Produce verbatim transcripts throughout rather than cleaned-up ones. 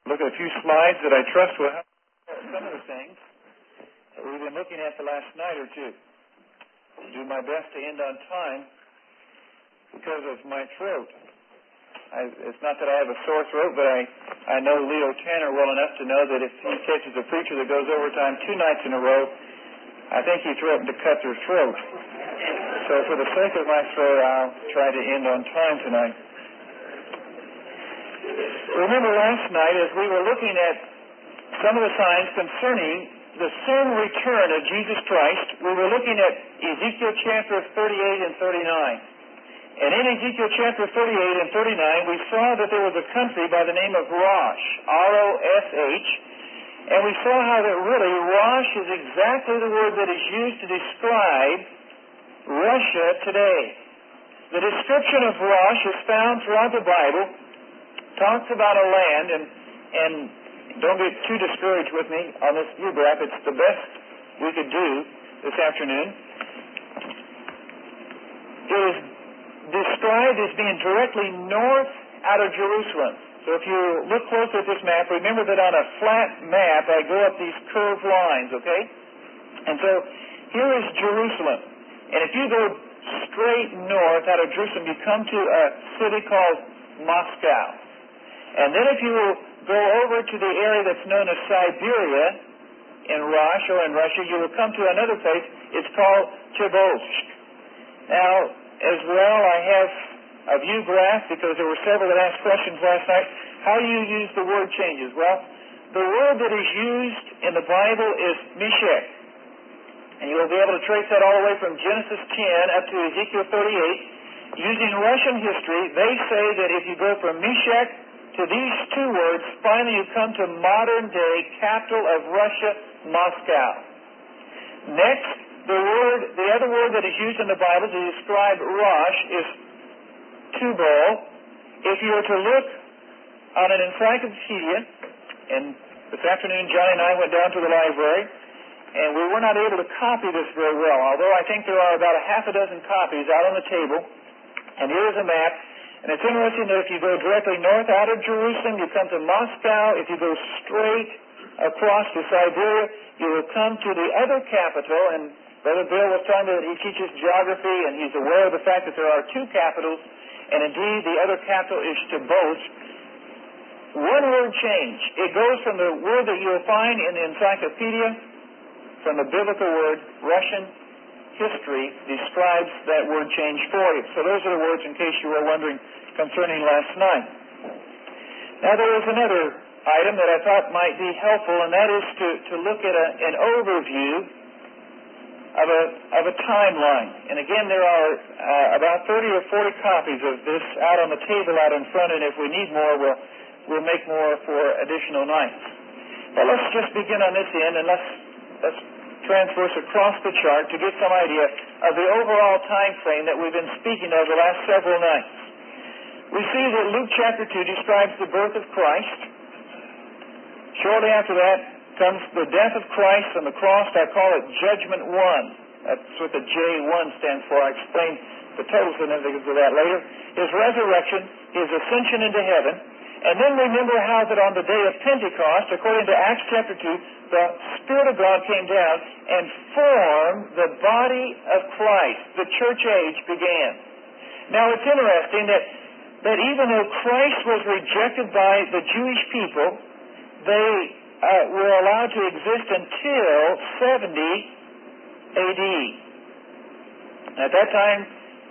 look at a few slides that I trust will help some of the things that we've been looking at the last night or two. I'll do my best to end on time because of my throat. I, it's not that I have a sore throat, but I, I know Leo Tanner well enough to know that if he catches a preacher that goes overtime two nights in a row, I think he threatened to cut their throat. So for the sake of my throat, I'll try to end on time tonight. Remember last night as we were looking at some of the signs concerning the soon return of Jesus Christ, we were looking at Ezekiel chapter thirty-eight and thirty-nine. And in Ezekiel chapter thirty-eight and thirty-nine, we saw that there was a country by the name of Rosh, R O S H, and we saw how that really Rosh is exactly the word that is used to describe Russia today. The description of Rosh is found throughout the Bible, talks about a land, and, and don't get too discouraged with me on this view graph. It's the best we could do this afternoon. It is described as being directly north out of Jerusalem. So if you look closely at this map, remember that on a flat map I go up these curved lines, okay? And so here is Jerusalem. And if you go straight north out of Jerusalem, you come to a city called Moscow. And then if you will go over to the area that's known as Siberia in Rosh or in Russia, you will come to another place. It's called Tobolsk. Now, as well, I have a view graph because there were several that asked questions last night. How do you use the word changes? Well, the word that is used in the Bible is Meshech. And you will be able to trace that all the way from Genesis ten up to Ezekiel thirty-eight. Using Russian history, they say that if you go from Meshech to these two words, finally you come to modern-day capital of Russia, Moscow. Next, the word, the other word that is used in the Bible to describe Rosh is Tubal. If you were to look on an encyclopedia, and this afternoon Johnny and I went down to the library, and we were not able to copy this very well, although I think there are about a half a dozen copies out on the table. And here's a map. And it's interesting that if you go directly north out of Jerusalem, you come to Moscow. If you go straight across to Siberia, you will come to the other capital. And Brother Bill was telling me that he teaches geography, and he's aware of the fact that there are two capitals. And indeed, the other capital is Tobolsk. One word change. It goes from the word that you'll find in the encyclopedia, from the biblical word, Russian history describes that word change for you. So those are the words, in case you were wondering, concerning last night. Now there is another item that I thought might be helpful, and that is to, to look at a, an overview of a, of a timeline. And again, there are uh, about thirty or forty copies of this out on the table out in front, and if we need more, we'll, we'll make more for additional nights. But let's just begin on this end, and let's, let's transverse across the chart to get some idea of the overall time frame that we've been speaking of the last several nights. We see that Luke chapter two describes the birth of Christ. Shortly after that comes the death of Christ on the cross. I call it Judgment One. That's what the J one stands for. I explain the total significance of that later. His resurrection, his ascension into heaven. And then remember how that on the day of Pentecost, according to Acts chapter two, the Spirit of God came down and formed the body of Christ. The church age began. Now it's interesting that, that even though Christ was rejected by the Jewish people, they uh, were allowed to exist until seventy A D At that time,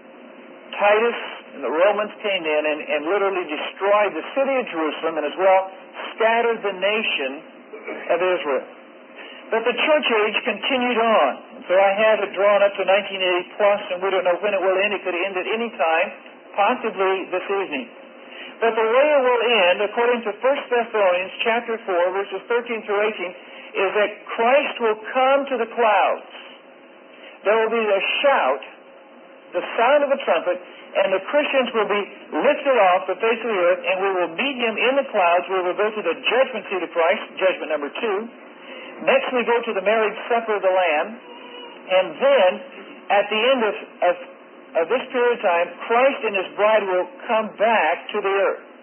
Titus and the Romans came in and, and literally destroyed the city of Jerusalem and as well scattered the nation of Israel. But the church age continued on. And so I have it drawn up to nineteen eighty plus, and we don't know when it will end. It could end at any time, possibly this evening. But the way it will end, according to First Thessalonians chapter four, verses thirteen through eighteen, is that Christ will come to the clouds. There will be a shout, the sound of a trumpet, and the Christians will be lifted off the face of the earth, and we will meet Him in the clouds. We will go to the judgment seat of Christ, judgment number two. Next we go to the marriage supper of the Lamb. And then, at the end of, of, of this period of time, Christ and His bride will come back to the earth.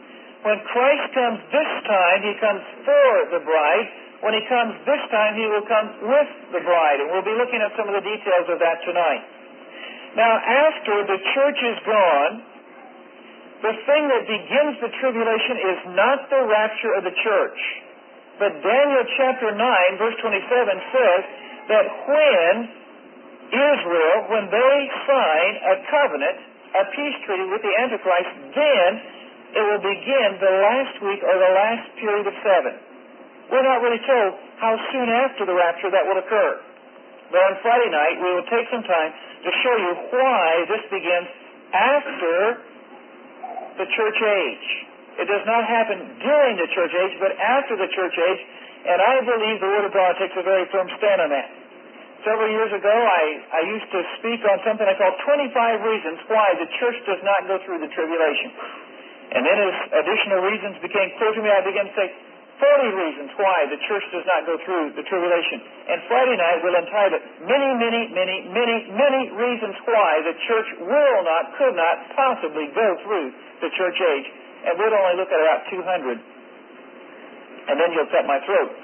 When Christ comes this time, He comes for the bride. When He comes this time, He will come with the bride. And we'll be looking at some of the details of that tonight. Now, after the church is gone, the thing that begins the tribulation is not the rapture of the church. But Daniel chapter nine, verse twenty-seven says that when Israel, when they sign a covenant, a peace treaty with the Antichrist, then it will begin the last week or the last period of seven. We're not really told how soon after the rapture that will occur. But on Friday night, we will take some time to show you why this begins after the church age. It does not happen during the church age, but after the church age, and I believe the Word of God takes a very firm stand on that. Several years ago, I, I used to speak on something I called twenty-five reasons why the church does not go through the tribulation. And then as additional reasons became clear to me, I began to say forty reasons why the church does not go through the tribulation. And Friday night we'll entitle it many, many, many, many, many reasons why the church will not, could not possibly go through the church age. And we'll only look at about two hundred. And then you'll cut my throat.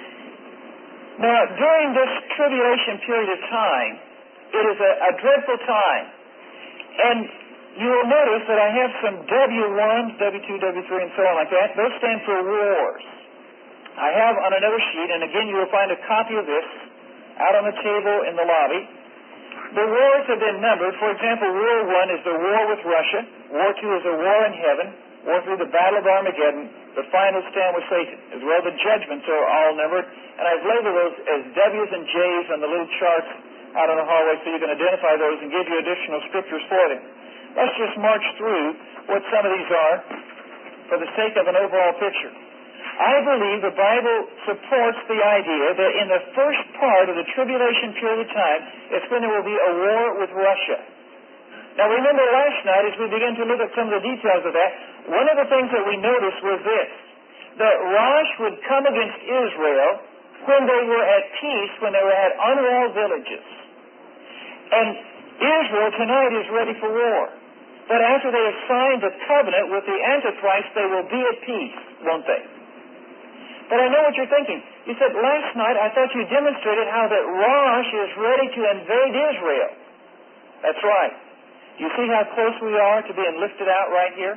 Now, during this tribulation period of time, it is a, a dreadful time. And you will notice that I have some W one, W two, W three, and so on like that. Those stand for wars. I have on another sheet, and again you will find a copy of this out on the table in the lobby. The wars have been numbered. For example, War One is the war with Russia. War Two is a war in heaven. War Three, the Battle of Armageddon. The final stand with Satan. As well, the judgments are all numbered. And I've labeled those as W's and J's on the little charts out on the hallway so you can identify those and give you additional scriptures for them. Let's just march through what some of these are for the sake of an overall picture. I believe the Bible supports the idea that in the first part of the tribulation period of time, it's when there will be a war with Russia. Now remember last night as we began to look at some of the details of that, one of the things that we noticed was this, that Rosh would come against Israel when they were at peace, when they were at unwalled villages. And Israel tonight is ready for war. But after they have signed the covenant with the Antichrist, they will be at peace, won't they? But I know what you're thinking. You said, last night I thought you demonstrated how that Rosh is ready to invade Israel. That's right. You see how close we are to being lifted out right here?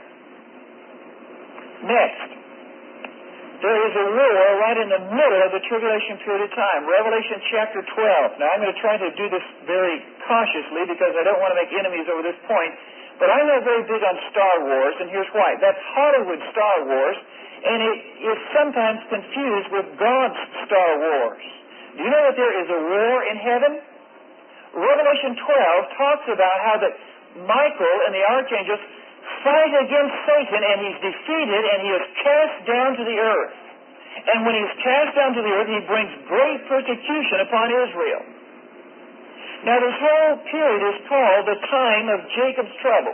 Next, there is a war right in the middle of the tribulation period of time. Revelation chapter twelve. Now I'm going to try to do this very cautiously because I don't want to make enemies over this point. But I'm not very big on Star Wars, and here's why. That's Hollywood Star Wars, and it is sometimes confused with God's Star Wars. Do you know that there is a war in heaven? Revelation twelve talks about how that Michael and the archangels fight against Satan, and he's defeated, and he is cast down to the earth. And when he's cast down to the earth, he brings great persecution upon Israel. Now, this whole period is called the time of Jacob's trouble,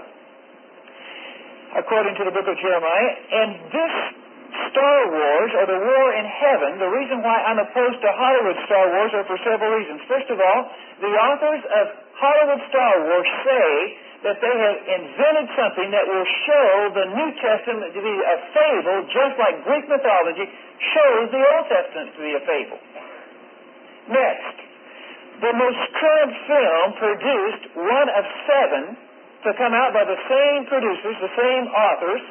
according to the book of Jeremiah. And this Star Wars, or the war in heaven, the reason why I'm opposed to Hollywood Star Wars are for several reasons. First of all, the authors of Hollywood Star Wars say that they have invented something that will show the New Testament to be a fable, just like Greek mythology shows the Old Testament to be a fable. Next, the most current film produced, one of seven, to come out by the same producers, the same authors,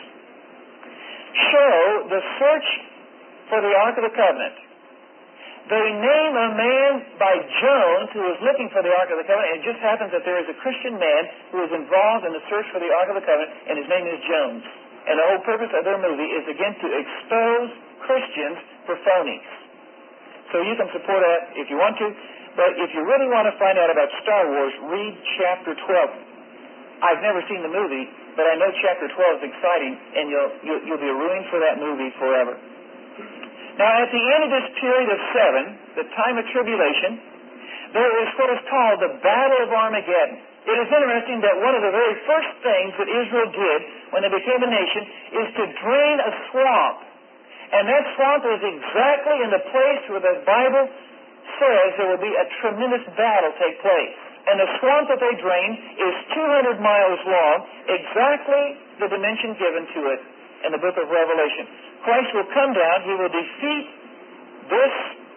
show the search for the Ark of the Covenant. They name a man by Jones who is looking for the Ark of the Covenant, and it just happens that there is a Christian man who is involved in the search for the Ark of the Covenant, and his name is Jones. And the whole purpose of their movie is, again, to expose Christians for phonies. So you can support that if you want to, but if you really want to find out about Star Wars, read chapter twelve. I've never seen the movie, but I know chapter twelve is exciting, and you'll, you'll, you'll be ruined for that movie forever. Now, at the end of this period of seven, the time of tribulation, there is what is called the Battle of Armageddon. It is interesting that one of the very first things that Israel did when they became a nation is to drain a swamp. And that swamp is exactly in the place where the Bible says there will be a tremendous battle take place. And the swamp that they drain is two hundred miles long, exactly the dimension given to it, five hundred in the book of Revelation. Christ will come down. He will defeat this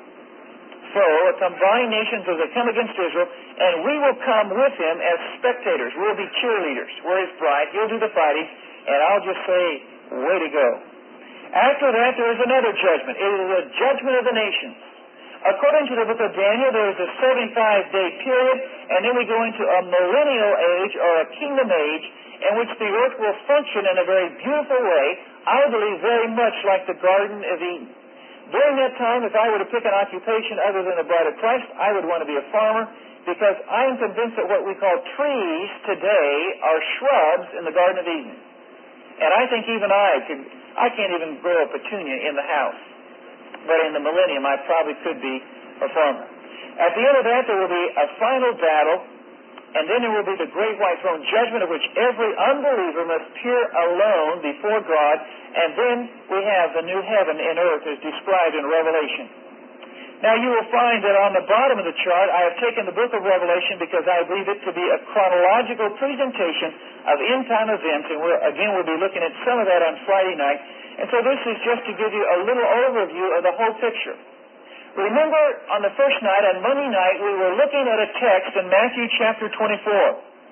foe, a combined nations as they come against Israel, and we will come with him as spectators. We'll be cheerleaders. We're his bride. He'll do the fighting, and I'll just say, way to go. After that, there is another judgment. It is a judgment of the nations. According to the book of Daniel, there is a seventy-five day period, and then we go into a millennial age, or a kingdom age, in which the earth will function in a very beautiful way, I believe very much like the Garden of Eden. During that time, if I were to pick an occupation other than the bride of Christ, I would want to be a farmer, because I am convinced that what we call trees today are shrubs in the Garden of Eden. And I think even I could, I can't even grow a petunia in the house. But in the millennium, I probably could be a farmer. At the end of that, there will be a final battle, and then there will be the great white throne judgment, of which every unbeliever must peer alone before God, and then we have the new heaven and earth as described in Revelation. Now you will find that on the bottom of the chart, I have taken the book of Revelation because I believe it to be a chronological presentation of end-time events, and we're, again we'll be looking at some of that on Friday night. And so this is just to give you a little overview of the whole picture. Remember, on the first night, on Monday night, we were looking at a text in Matthew chapter twenty-four.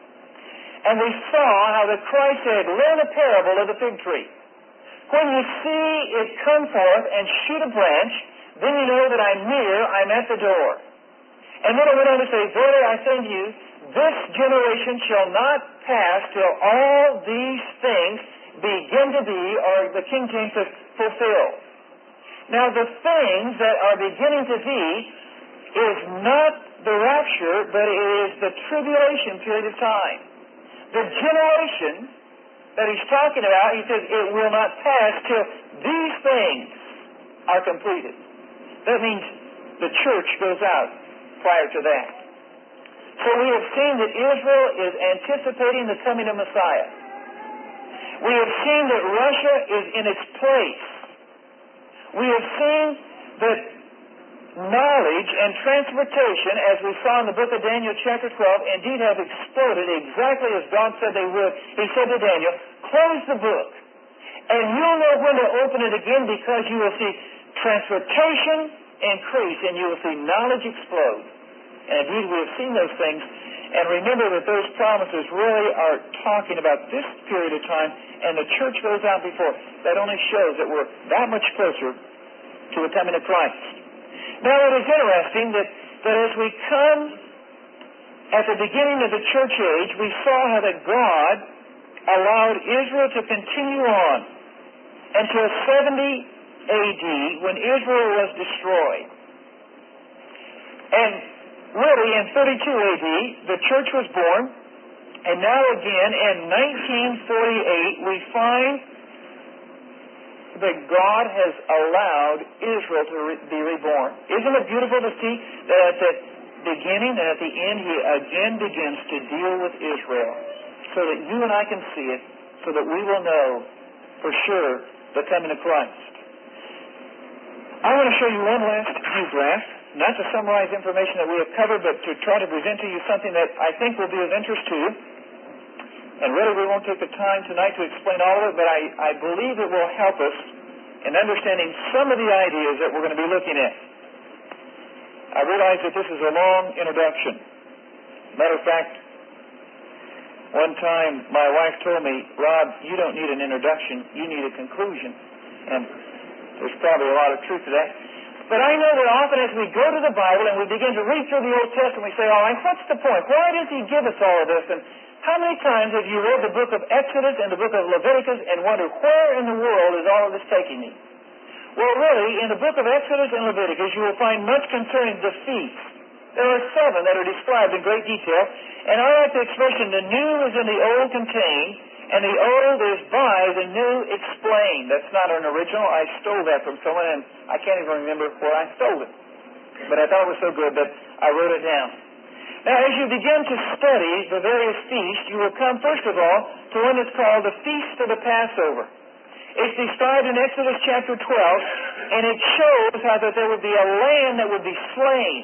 And we saw how that Christ said, learn a parable of the fig tree. When you see it come forth and shoot a branch, then you know that I'm near, I'm at the door. And then I went on to say, verily I say to you, this generation shall not pass till all these things begin to be, or the King James says, fulfilled. Now the things that are beginning to be is not the rapture, but it is the tribulation period of time. The generation that he's talking about, he says, it will not pass till these things are completed. That means the church goes out prior to that. So we have seen that Israel is anticipating the coming of Messiah. We have seen that Russia is in its place. We have seen that knowledge and transportation, as we saw in the book of Daniel chapter twelve, indeed have exploded exactly as God said they would. He said to Daniel, close the book, and you'll know when to open it again, because you will see transportation increase and you will see knowledge explode. And indeed we have seen those things. And remember that those promises really are talking about this period of time, and the church goes out before. That only shows that we're that much closer to the coming of Christ. Now it is interesting that, that as we come at the beginning of the church age, we saw how that God allowed Israel to continue on until seventy A D when Israel was destroyed. And really, in thirty-two A D, the church was born, and now again, in nineteen forty-eight, we find that God has allowed Israel to re- be reborn. Isn't it beautiful to see that at the beginning and at the end, He again begins to deal with Israel, so that you and I can see it, so that we will know for sure the coming of Christ. I want to show you one last view graph. Not to summarize information that we have covered, but to try to present to you something that I think will be of interest to you. And really, we won't take the time tonight to explain all of it, but I, I believe it will help us in understanding some of the ideas that we're going to be looking at. I realize that this is a long introduction. Matter of fact, one time my wife told me, Rob, you don't need an introduction, you need a conclusion. And there's probably a lot of truth to that. But I know that often as we go to the Bible and we begin to read through the Old Testament, we say, all right, what's the point? Why does He give us all of this? And how many times have you read the book of Exodus and the book of Leviticus and wondered, where in the world is all of this taking me? Well, really, in the book of Exodus and Leviticus, you will find much concerning the feasts. There are seven that are described in great detail. And I like the expression, the new is in the old contained, and the old is by the new explained. That's not an original. I stole that from someone, and I can't even remember where I stole it. But I thought it was so good that I wrote it down. Now, as you begin to study the various feasts, you will come, first of all, to one that's called the Feast of the Passover. It's described in Exodus chapter twelve, and it shows how that there would be a lamb that would be slain.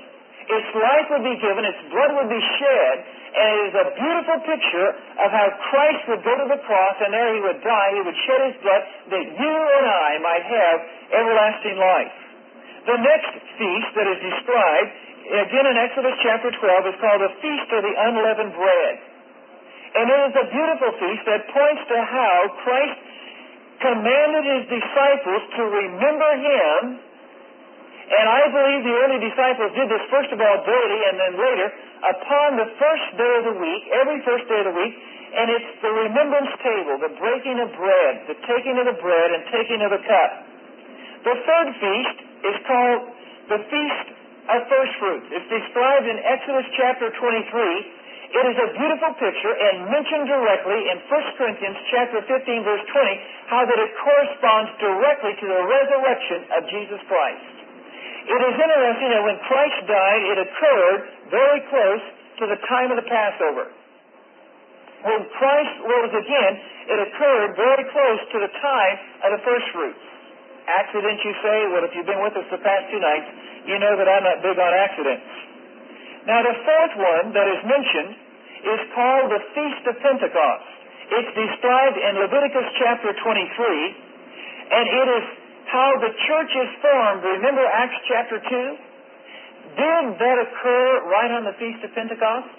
its life would be given, its blood would be shed, and it is a beautiful picture of how Christ would go to the cross, and there He would die, He would shed His blood, that you and I might have everlasting life. The next feast that is described, again in Exodus chapter twelve, is called the Feast of the Unleavened Bread. And it is a beautiful feast that points to how Christ commanded His disciples to remember Him. And I believe the early disciples did this first of all daily, and then later upon the first day of the week, every first day of the week. And it's the remembrance table, the breaking of bread, the taking of the bread and taking of the cup. The third feast is called the Feast of First Fruits. It's described in Exodus chapter twenty-three. It is a beautiful picture and mentioned directly in First Corinthians chapter fifteen, verse twenty, how that it corresponds directly to the resurrection of Jesus Christ. It is interesting that when Christ died, it occurred very close to the time of the Passover. When Christ rose again, it occurred very close to the time of the first fruits. Accidents, you say? Well, if you've been with us the past two nights, you know that I'm not big on accidents. Now, the fourth one that is mentioned is called the Feast of Pentecost. It's described in Leviticus chapter twenty-three, and it is how the church is formed. Remember Acts chapter two? Did that occur right on the Feast of Pentecost?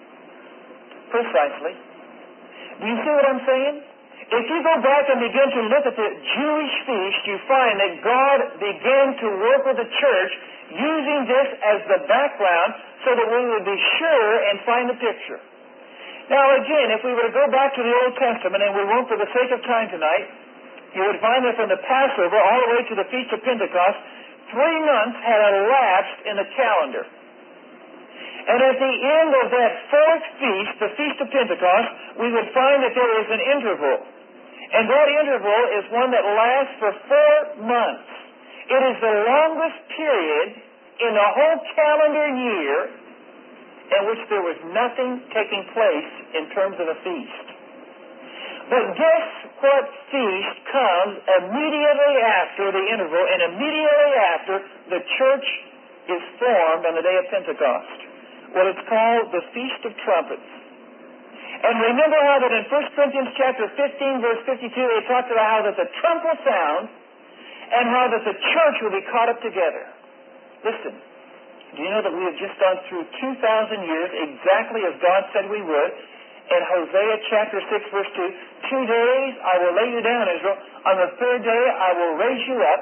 Precisely. Do you see what I'm saying? If you go back and begin to look at the Jewish feast, you find that God began to work with the church using this as the background so that we would be sure and find the picture. Now again, if we were to go back to the Old Testament, and we won't for the sake of time tonight, you would find that from the Passover all the way to the Feast of Pentecost, three months had elapsed in the calendar. And at the end of that fourth feast, the Feast of Pentecost, we would find that there is an interval. And that interval is one that lasts for four months. It is the longest period in the whole calendar year in which there was nothing taking place in terms of a feast. But guess what feast comes immediately after the interval and immediately after the church is formed on the day of Pentecost? Well, it's called the Feast of Trumpets. And remember how that in First Corinthians chapter fifteen, verse fifty-two, it talks about how that the trump will sound and how that the church will be caught up together. Listen, do you know that we have just gone through two thousand years exactly as God said we would? In Hosea chapter six, verse two, two days I will lay you down, Israel. On the third day I will raise you up.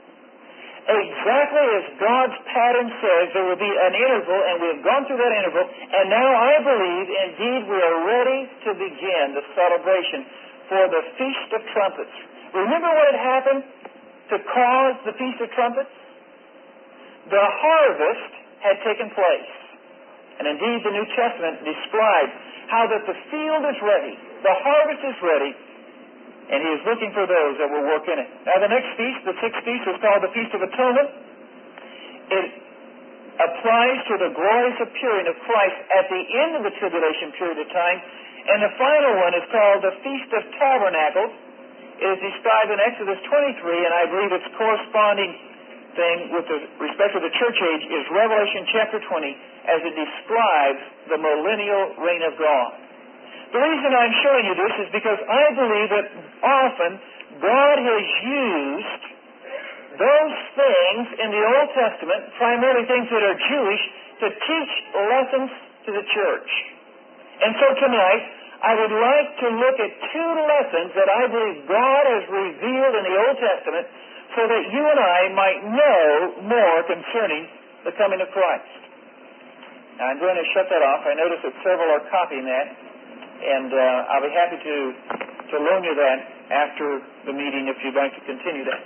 Exactly as God's pattern says, there will be an interval, and we have gone through that interval, and now I believe, indeed, we are ready to begin the celebration for the Feast of Trumpets. Remember what had happened to cause the Feast of Trumpets? The harvest had taken place. And indeed, the New Testament describes how that the field is ready, the harvest is ready, and He is looking for those that will work in it. Now, the next feast, the sixth feast, is called the Feast of Atonement. It applies to the glorious appearing of Christ at the end of the tribulation period of time. And the final one is called the Feast of Tabernacles. It is described in Exodus twenty-three, and I believe its corresponding thing with the respect to the church age is Revelation chapter twenty, as it describes the millennial reign of God. The reason I'm showing you this is because I believe that often God has used those things in the Old Testament, primarily things that are Jewish, to teach lessons to the church. And so tonight, I would like to look at two lessons that I believe God has revealed in the Old Testament so that you and I might know more concerning the coming of Christ. Now, I'm going to shut that off. I notice that several are copying that. And uh, I'll be happy to, to loan you that after the meeting if you'd like to continue that.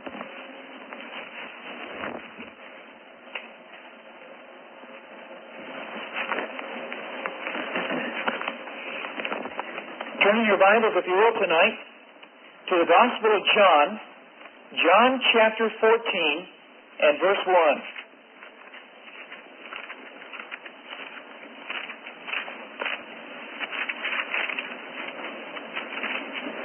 Turning your Bibles, if you will, tonight to the Gospel of John, John chapter fourteen and verse one.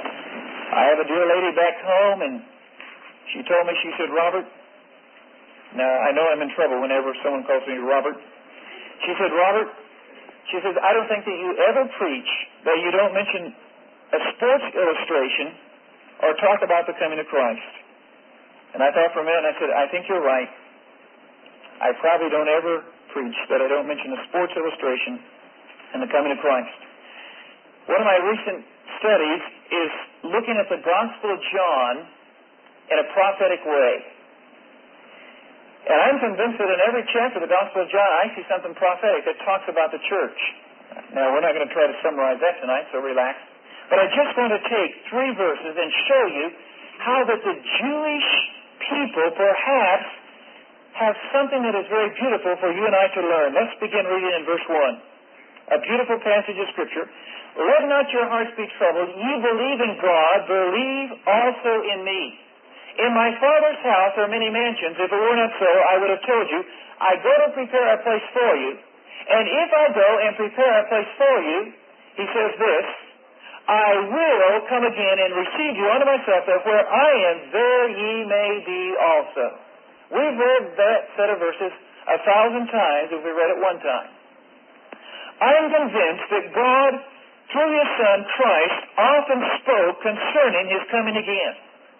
I have a dear lady back home, and she told me, she said, Robert, Now, I know I'm in trouble whenever someone calls me Robert. She said, Robert, she says, I don't think that you ever preach that you don't mention a sports illustration or talk about the coming of Christ. And I thought for a minute, and I said, I think you're right. I probably don't ever preach that I don't mention a sports illustration and the coming of Christ. One of my recent studies is looking at the Gospel of John in a prophetic way. And I'm convinced that in every chapter of the Gospel of John, I see something prophetic that talks about the church. Now, we're not going to try to summarize that tonight, so relax. But I just want to take three verses and show you how that the Jewish people perhaps have something that is very beautiful for you and I to learn. Let's begin reading in verse one. A beautiful passage of Scripture. Let not your hearts be troubled. Ye believe in God, believe also in me. In my Father's house are many mansions. If it were not so, I would have told you, I go to prepare a place for you. And if I go and prepare a place for you, he says this, I will come again and receive you unto myself, that where I am, there ye may be also. We've read that set of verses a thousand times if we read it one time. I am convinced that God, through His Son, Christ, often spoke concerning His coming again.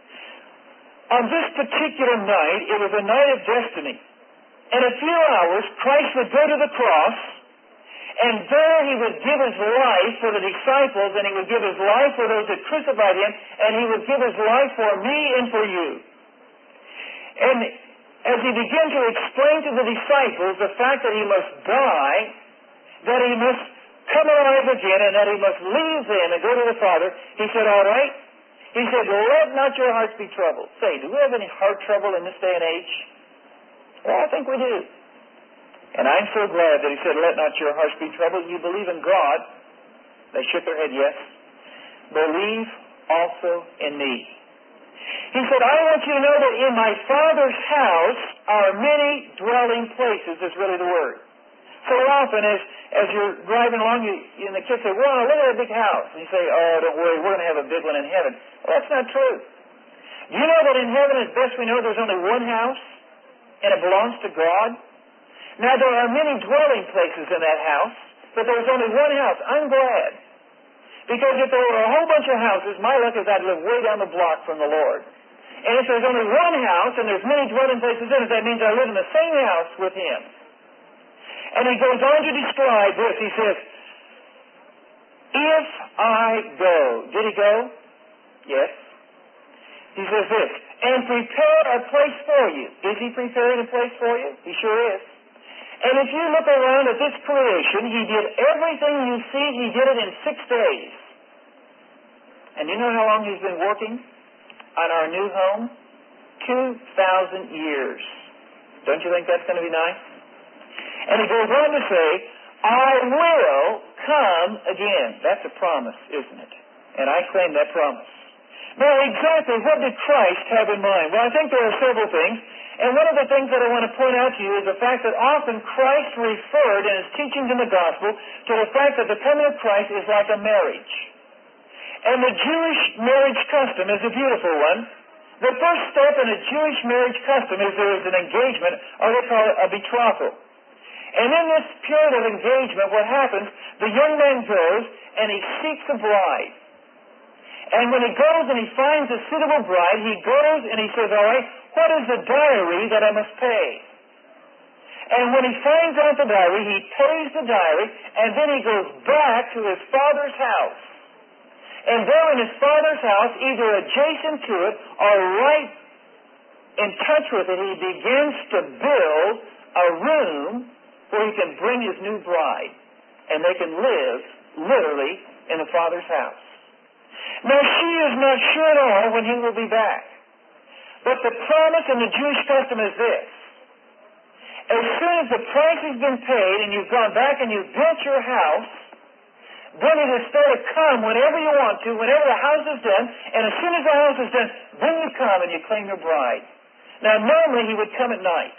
On this particular night, it was a night of destiny. In a few hours, Christ would go to the cross, and there He would give His life for the disciples, and He would give His life for those that crucified Him, and He would give His life for me and for you. And as He began to explain to the disciples the fact that He must die, that He must come alive again, and that He must leave them and go to the Father, He said, all right. He said, let not your hearts be troubled. Say, do we have any heart trouble in this day and age? Well, I think we do. And I'm so glad that He said, let not your hearts be troubled. You believe in God. They shook their head, yes. Believe also in me. He said, I want you to know that in my Father's house are many dwelling places, is really the word. So often as, as you're driving along, you, and the kids say, wow, look at that big house. And you say, oh, don't worry, we're going to have a big one in heaven. Well, that's not true. You know that in heaven, as best we know, there's only one house, and it belongs to God? Now, there are many dwelling places in that house, but there's only one house. I'm glad. Because if there were a whole bunch of houses, my luck is I'd live way down the block from the Lord. And if there's only one house, and there's many dwelling places in it, that means I live in the same house with Him. And He goes on to describe this. He says, if I go. Did He go? Yes. He says this, and prepare a place for you. Is He preparing a place for you? He sure is. And if you look around at this creation, He did everything you see, He did it in six days. And you know how long He's been working on our new home? Two thousand years. Don't you think that's going to be nice? And He goes on to say, I will come again. That's a promise, isn't it? And I claim that promise. Now, exactly what did Christ have in mind? Well, I think there are several things. And one of the things that I want to point out to you is the fact that often Christ referred in His teachings in the gospel to the fact that the coming of Christ is like a marriage. And the Jewish marriage custom is a beautiful one. The first step in a Jewish marriage custom is there is an engagement, or they call it a betrothal. And in this period of engagement, what happens, the young man goes and he seeks a bride. And when he goes and he finds a suitable bride, he goes and he says, all right, what is the dowry that I must pay? And when he finds out the dowry, he pays the dowry, and then he goes back to his father's house. And there in his father's house, either adjacent to it or right in touch with it, he begins to build a room where he can bring his new bride, and they can live literally in the Father's house. Now, she is not sure at all when he will be back. But the promise in the Jewish custom is this. As soon as the price has been paid and you've gone back and you've built your house, then it is fair to come whenever you want to, whenever the house is done, and as soon as the house is done, then you come and you claim your bride. Now, normally he would come at night.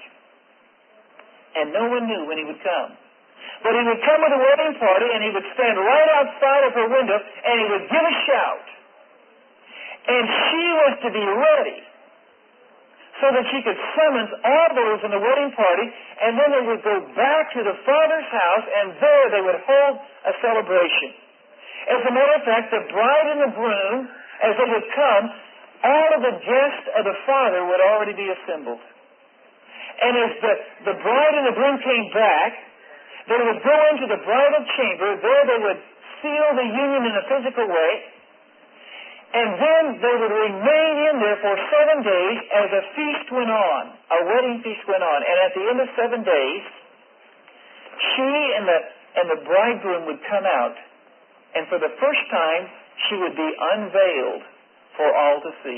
And no one knew when he would come. But he would come with a wedding party, and he would stand right outside of her window, and he would give a shout. And she was to be ready. so that she could summon all those in the wedding party, and then they would go back to the father's house, and there they would hold a celebration. As a matter of fact, the bride and the groom, as they would come, all of the guests of the father would already be assembled. And as the, the bride and the groom came back, they would go into the bridal chamber. There they would seal the union in a physical way. And then they would remain in there for seven days as a feast went on. A wedding feast went on. And at the end of seven days, she and the, and the bridegroom would come out. And for the first time, she would be unveiled for all to see.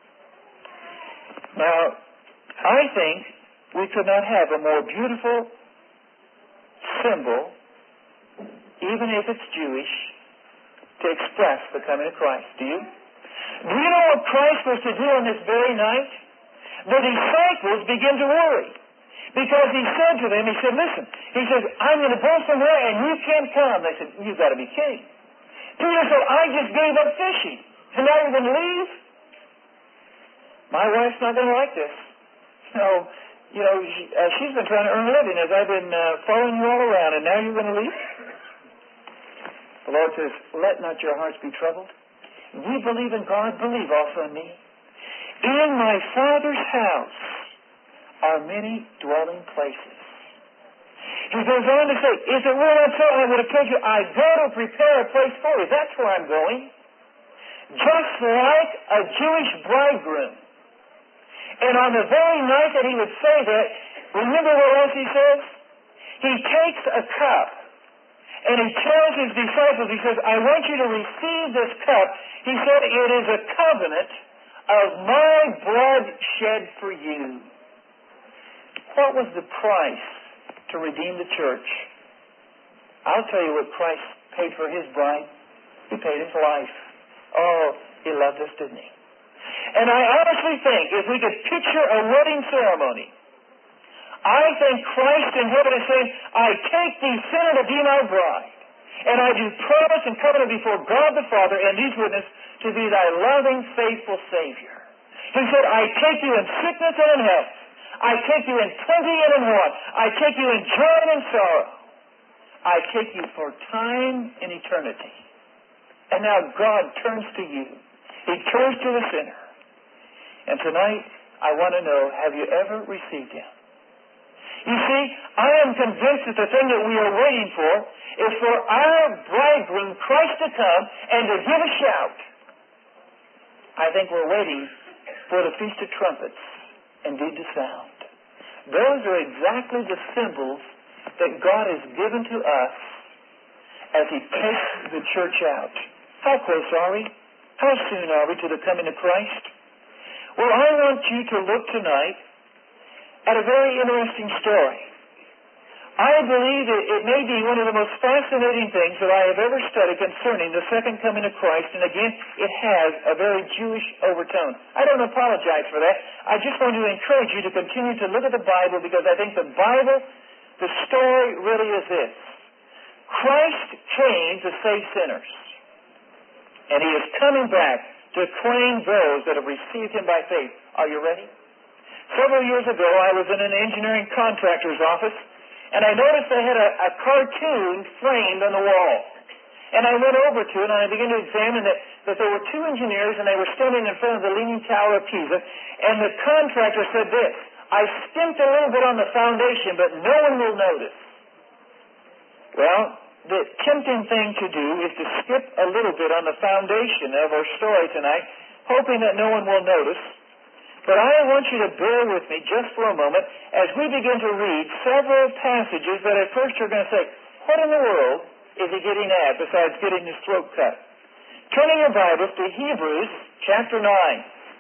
Now, I think we could not have a more beautiful symbol, even if it's Jewish, to express the coming of Christ. Do you? Do you know what Christ was to do on this very night? The disciples began to worry. Because he said to them, he said, listen, he says, I'm going to go somewhere and you can't come. They said, you've got to be kidding. Peter said, I just gave up fishing. And now you're going to leave? My wife's not going to like this. So, you know, she, uh, she's been trying to earn a living as I've been uh, following you all around, and now you're going to leave? The Lord says, let not your hearts be troubled. You believe in God, believe also in me. In my Father's house are many dwelling places. He goes on to say, if it were not so, I would have told you, I go to prepare a place for you. That's where I'm going. Just like a Jewish bridegroom. And on the very night that he would say that, remember what else he says? He takes a cup and he tells his disciples, he says, I want you to receive this cup. He said, it is a covenant of my blood shed for you. What was the price to redeem the church? I'll tell you what Christ paid for his bride. He paid his life. Oh, he loved us, didn't he? And I honestly think if we could picture a wedding ceremony, I think Christ in heaven is saying, I take thee, sinner, to be my bride. And I do promise and covenant before God the Father and these witnesses to be thy loving, faithful Savior. He said, I take you in sickness and in health. I take you in plenty and in want. I take you in joy and in sorrow. I take you for time and eternity. And now God turns to you. He turns to the sinner. And tonight, I want to know, have you ever received him? You see, I am convinced that the thing that we are waiting for is for our bridegroom, Christ, to come and to give a shout. I think we're waiting for the Feast of Trumpets indeed to sound. Those are exactly the symbols that God has given to us as he takes the church out. How close are we? How soon are we to the coming of Christ? Well, I want you to look tonight at a very interesting story. I believe it, it may be one of the most fascinating things that I have ever studied concerning the second coming of Christ, and again, it has a very Jewish overtone. I don't apologize for that. I just want to encourage you to continue to look at the Bible, because I think the Bible, the story really is this. Christ came to save sinners, and he is coming back to claim those that have received him by faith. Are you ready? Several years ago, I was in an engineering contractor's office, and I noticed they had a, a cartoon framed on the wall. And I went over to it, and I began to examine that, that there were two engineers, and they were standing in front of the Leaning Tower of Pisa, and the contractor said this, I skimped a little bit on the foundation, but no one will notice. Well, the tempting thing to do is to skip a little bit on the foundation of our story tonight, hoping that no one will notice. But I want you to bear with me just for a moment as we begin to read several passages that at first you're going to say, what in the world is he getting at besides getting his throat cut? Turning your Bibles to Hebrews chapter nine.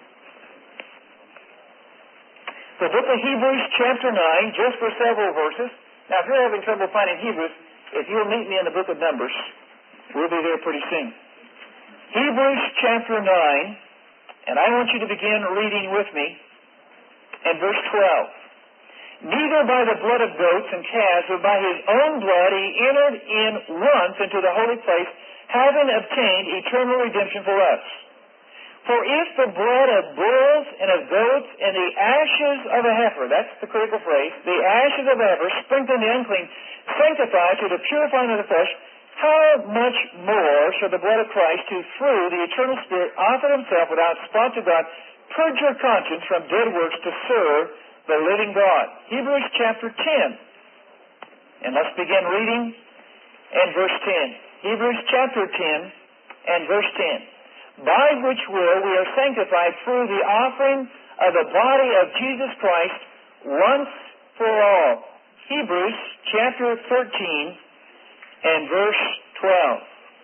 The book of Hebrews chapter nine, just for several verses. Now, if you're having trouble finding Hebrews, if you'll meet me in the book of Numbers, we'll be there pretty soon. Hebrews chapter nine. And I want you to begin reading with me in verse twelve. Neither by the blood of goats and calves, but by his own blood he entered in once into the holy place, having obtained eternal redemption for us. For if the blood of bulls and of goats and the ashes of a heifer, that's the critical phrase, the ashes of a heifer, sprinkled the unclean, sanctify to the purifying of the flesh, how much more shall the blood of Christ, who through the eternal Spirit offered himself without spot to God, purge your conscience from dead works to serve the living God? Hebrews chapter ten. And let's begin reading in verse ten. Hebrews chapter ten and verse ten. By which will we are sanctified through the offering of the body of Jesus Christ once for all. Hebrews chapter thirteen and verse twelve.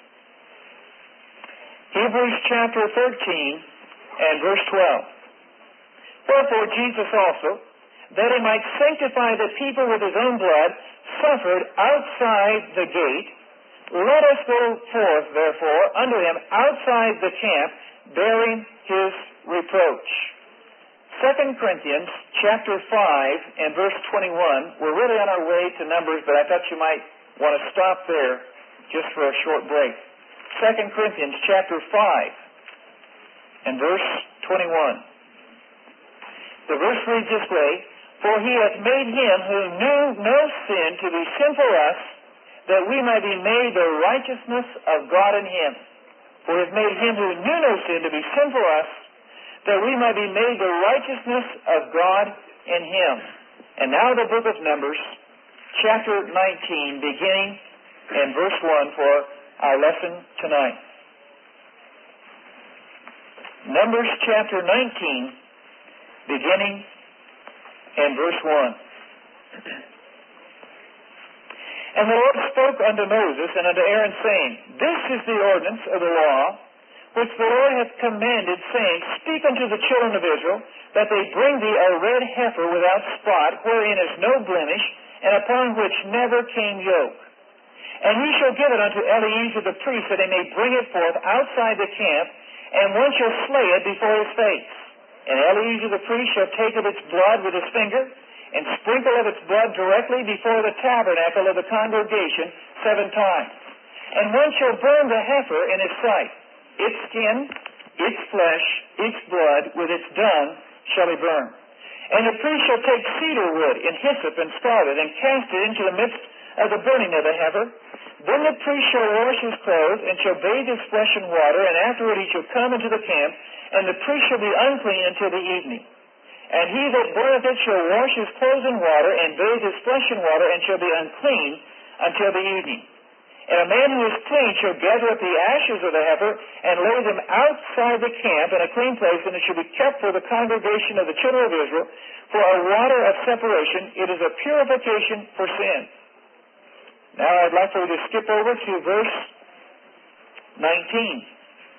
Hebrews chapter thirteen and verse twelve. Wherefore Jesus also, that he might sanctify the people with his own blood, suffered outside the gate. Let us go forth, therefore, unto him outside the camp, bearing his reproach. Second Corinthians chapter five and verse twenty-one. We're really on our way to Numbers, but I thought you might want to stop there just for a short break. Second Corinthians chapter five and verse twenty-one. The verse reads this way, For he hath made him who knew no sin to be sin for us, that we might be made the righteousness of God in him. For he hath made him who knew no sin to be sin for us, that we might be made the righteousness of God in him. And now the book of Numbers, chapter nineteen, beginning in verse one for our lesson tonight. Numbers chapter nineteen, beginning in verse one. And the Lord spoke unto Moses and unto Aaron, saying, This is the ordinance of the law, which the Lord hath commanded, saying, Speak unto the children of Israel, that they bring thee a red heifer without spot, wherein is no blemish, and upon which never came yoke. And ye shall give it unto Eleazar the priest, that he may bring it forth outside the camp, and one shall slay it before his face. And Eleazar the priest shall take of its blood with his finger, and sprinkle of its blood directly before the tabernacle of the congregation seven times. And one shall burn the heifer in his sight. Its skin, its flesh, its blood, with its dung shall he burn. And the priest shall take cedar wood and hyssop and scarlet, and cast it into the midst of the burning of the heifer. Then the priest shall wash his clothes, and shall bathe his flesh in water, and afterward he shall come into the camp, and the priest shall be unclean until the evening. And he that burneth it shall wash his clothes in water, and bathe his flesh in water, and shall be unclean until the evening. And a man who is clean shall gather up the ashes of the heifer, and lay them outside the camp in a clean place, and it shall be kept for the congregation of the children of Israel, for a water of separation. It is a purification for sin. Now I'd like for you to skip over to verse nineteen.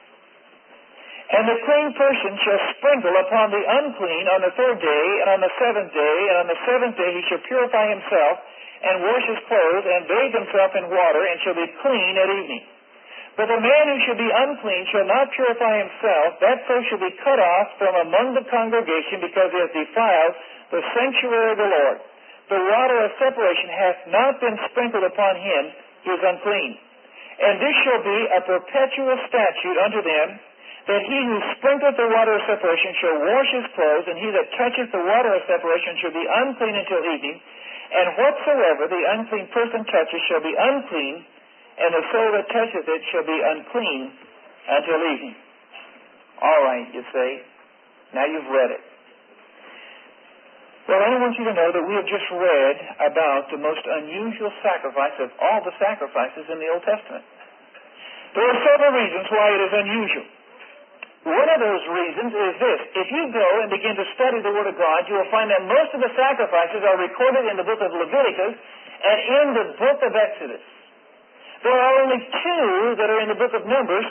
And the clean person shall sprinkle upon the unclean on the third day, and on the seventh day, and on the seventh day he shall purify himself, and wash his clothes, and bathe himself in water, and shall be clean at evening. But the man who shall be unclean shall not purify himself, that so shall be cut off from among the congregation, because he hath defiled the sanctuary of the Lord. The water of separation hath not been sprinkled upon him, he is unclean. And this shall be a perpetual statute unto them, that he who sprinkleth the water of separation shall wash his clothes, and he that toucheth the water of separation shall be unclean until evening. And whatsoever the unclean person touches shall be unclean, and the soul that toucheth it shall be unclean until evening. All right, you say. Now you've read it. Well, I want you to know that we have just read about the most unusual sacrifice of all the sacrifices in the Old Testament. There are several reasons why it is unusual. One of those reasons is this. If you go and begin to study the Word of God, you will find that most of the sacrifices are recorded in the book of Leviticus and in the book of Exodus. There are only two that are in the book of Numbers.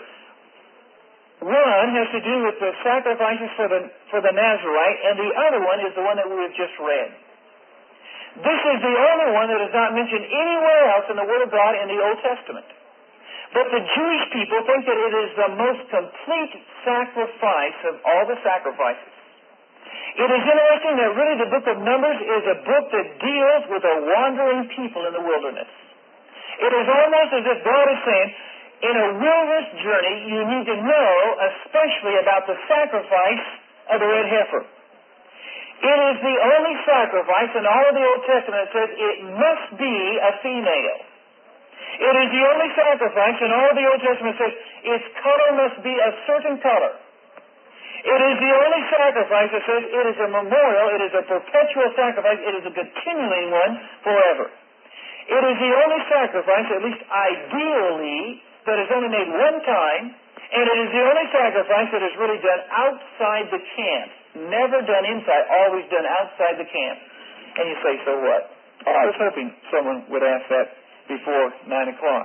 One has to do with the sacrifices for the, for the Nazarite, and the other one is the one that we have just read. This is the only one that is not mentioned anywhere else in the Word of God in the Old Testament. But the Jewish people think that it is the most complete sacrifice of all the sacrifices. It is interesting that really the book of Numbers is a book that deals with a wandering people in the wilderness. It is almost as if God is saying, in a wilderness journey, you need to know especially about the sacrifice of the red heifer. It is the only sacrifice in all of the Old Testament that says it must be a female. It is the only sacrifice in all of the Old Testament that says its color must be a certain color. It is the only sacrifice that says it is a memorial, it is a perpetual sacrifice, it is a continuing one forever. It is the only sacrifice, at least ideally, that is only made one time, and it is the only sacrifice that is really done outside the camp. Never done inside, always done outside the camp. And you say, so what? Oh, I was hoping someone would ask that before nine o'clock.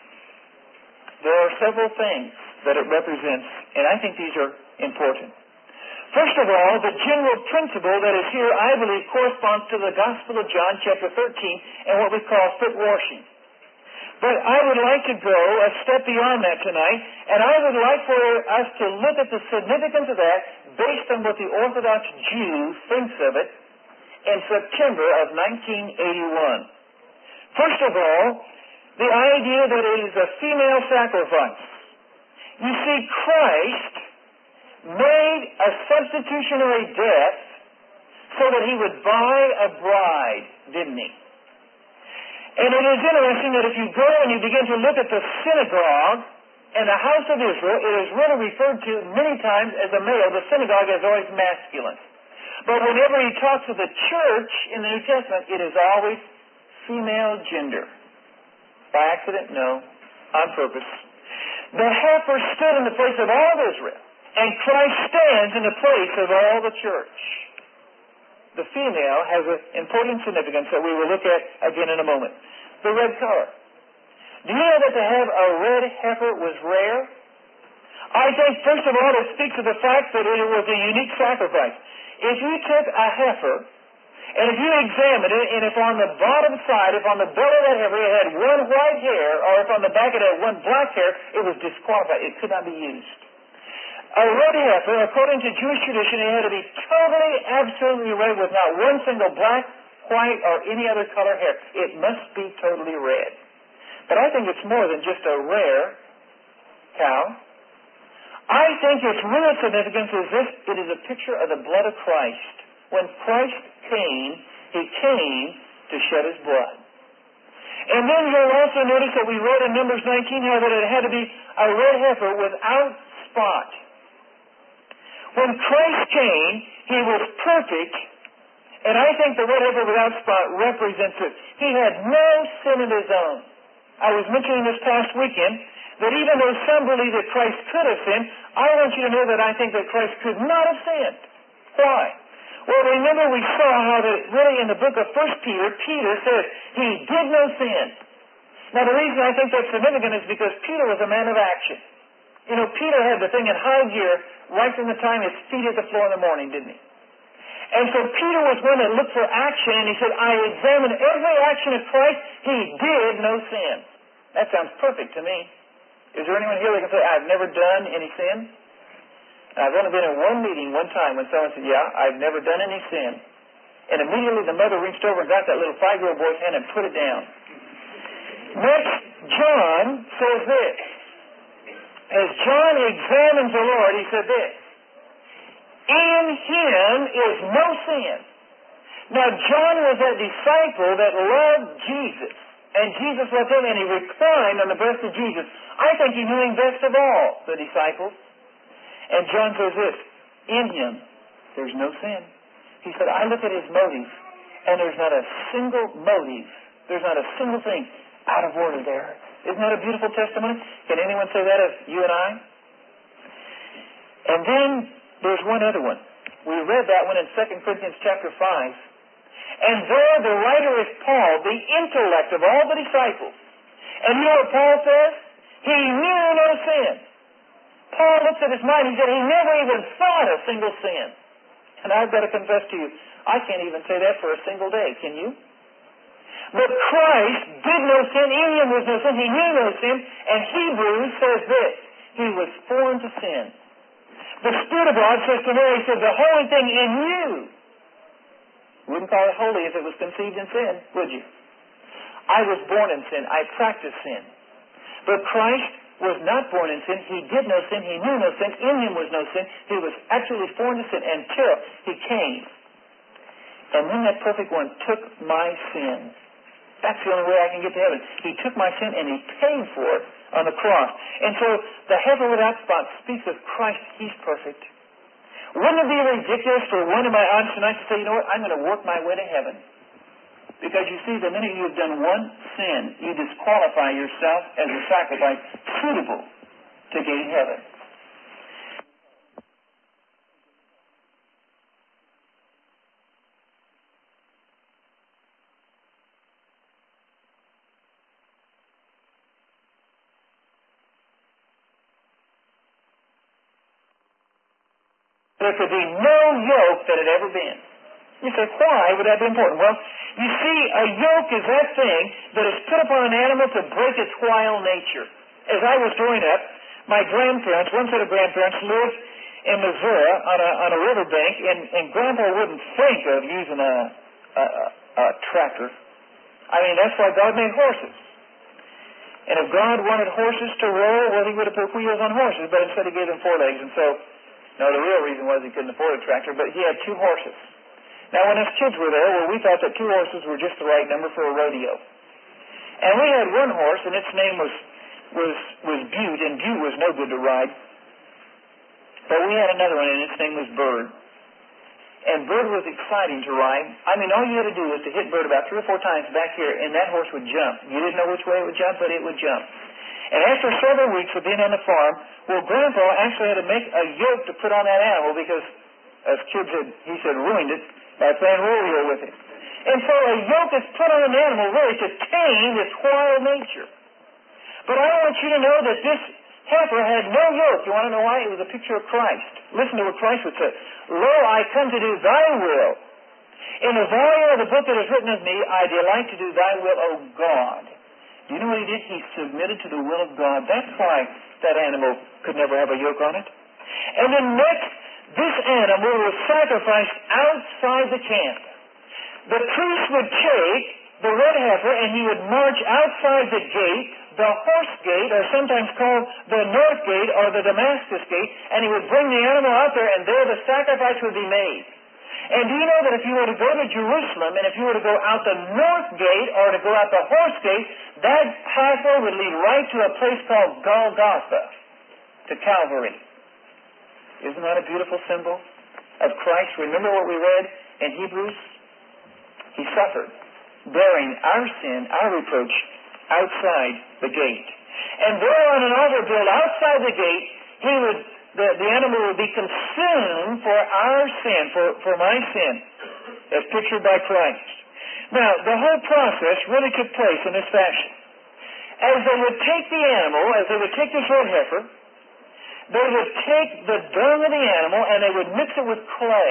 There are several things that it represents, and I think these are important. First of all, the general principle that is here, I believe, corresponds to the Gospel of John, chapter thirteen, and what we call foot washing. But I would like to go a step beyond that tonight, and I would like for us to look at the significance of that based on what the Orthodox Jew thinks of it in September of nineteen eighty-one. First of all, the idea that it is a female sacrifice. You see, Christ made a substitutionary death so that he would buy a bride, didn't he? And it is interesting that if you go and you begin to look at the synagogue and the house of Israel, it is really referred to many times as a male. The synagogue is always masculine. But whenever he talks of the church in the New Testament, it is always female gender. By accident? No. On purpose. The heifer stood in the place of all of Israel, and Christ stands in the place of all the church. The female has an important significance that we will look at again in a moment. The red color. Do you know that to have a red heifer was rare? I think, first of all, it speaks of the fact that it was a unique sacrifice. If you took a heifer, and if you examined it, and if on the bottom side, if on the belly of that heifer it had one white hair, or if on the back it had one black hair, it was disqualified. It could not be used. A red heifer, according to Jewish tradition, it had to be totally, absolutely red with not one single black, white, or any other color hair. It must be totally red. But I think it's more than just a rare cow. I think its real significance is this: it is a picture of the blood of Christ. When Christ came, he came to shed his blood. And then you'll also notice that we read in Numbers nineteen how that it had to be a red heifer without spot. When Christ came, he was perfect, and I think the red heifer without spot represents it. He had no sin of his own. I was mentioning this past weekend that even though some believe that Christ could have sinned, I want you to know that I think that Christ could not have sinned. Why? Well, remember we saw how that really in the book of First Peter, Peter says he did no sin. Now the reason I think that's significant is because Peter was a man of action. You know, Peter had the thing in high gear right from the time his feet hit the floor in the morning, didn't he? And so Peter was one that looked for action, and he said, I examined every action of Christ. He did no sin. That sounds perfect to me. Is there anyone here that can say, I've never done any sin? I've only been in one meeting one time when someone said, yeah, I've never done any sin. And immediately the mother reached over and got that little five-year-old boy's hand and put it down. Next, John says this. As John examines the Lord, he said this: in him is no sin. Now, John was a disciple that loved Jesus, and Jesus loved him, and he reclined on the breast of Jesus. I think he knew him best of all, the disciples. And John says this: in him, there's no sin. He said, I look at his motive, and there's not a single motive, there's not a single thing out of order there. Isn't that a beautiful testimony? Can anyone say that of you and I? And then there's one other one. We read that one in Second Corinthians chapter five. And there the writer is Paul, the intellect of all the disciples. And you know what Paul says? He knew no sin. Paul looks at his mind, he said he never even thought a single sin. And I've got to confess to you, I can't even say that for a single day. Can you? But Christ did no sin, in him was no sin, he knew no sin, and Hebrews says this: he was born to sin. The Spirit of God says to Mary, he said, the holy thing in you. Wouldn't call it holy if it was conceived in sin, would you? I was born in sin. I practiced sin. But Christ was not born in sin. He did no sin. He knew no sin. In him was no sin. He was absolutely foreign to sin until he came. And then that perfect one took my sin. That's the only way I can get to heaven. He took my sin and he paid for it on the cross. And so the heifer without spot speaks of Christ. He's perfect. Wouldn't it be ridiculous for one of my audience tonight to say, you know what, I'm going to work my way to heaven? Because you see, the minute you've done one sin, you disqualify yourself as a sacrifice suitable to gain heaven. There could be no yoke that had ever been. You say, why would that be important? Well, you see, a yoke is that thing that is put upon an animal to break its wild nature. As I was growing up, my grandparents, one set of grandparents, lived in Missouri on a, on a riverbank, and, and Grandpa wouldn't think of using a, a, a tractor. I mean, that's why God made horses. And if God wanted horses to roll, well, he would have put wheels on horses, but instead he gave them four legs, and so... No, the real reason was he couldn't afford a tractor, but he had two horses. Now, when us kids were there, well, we thought that two horses were just the right number for a rodeo. And we had one horse, and its name was was was Butte, and Butte was no good to ride. But we had another one, and its name was Bird. And Bird was exciting to ride. I mean, all you had to do was to hit Bird about three or four times back here, and that horse would jump. You didn't know which way it would jump, but it would jump. And after several weeks of being on the farm, well, Grandpa actually had to make a yoke to put on that animal because, as kids had, he said, ruined it by playing rodeo with it. And so a yoke is put on an animal really to tame its wild nature. But I want you to know that this heifer had no yoke. You want to know why? It was a picture of Christ. Listen to what Christ would say. Lo, I come to do thy will. In the volume of the book that is written of me, I delight to do thy will, O God. You know what he did? He submitted to the will of God. That's why that animal could never have a yoke on it. And then next, this animal was sacrificed outside the camp. The priest would take the red heifer and he would march outside the gate, the horse gate, or sometimes called the north gate or the Damascus gate, and he would bring the animal out there, and there the sacrifice would be made. And do you know that if you were to go to Jerusalem, and if you were to go out the north gate or to go out the horse gate, that pathway would lead right to a place called Golgotha, to Calvary. Isn't that a beautiful symbol of Christ? Remember what we read in Hebrews? He suffered, bearing our sin, our reproach, outside the gate. And there on an altar built outside the gate, he would The, the animal would be consumed for our sin, for, for my sin, as pictured by Christ. Now, the whole process really took place in this fashion. As they would take the animal, as they would take this red heifer, they would take the dung of the animal and they would mix it with clay.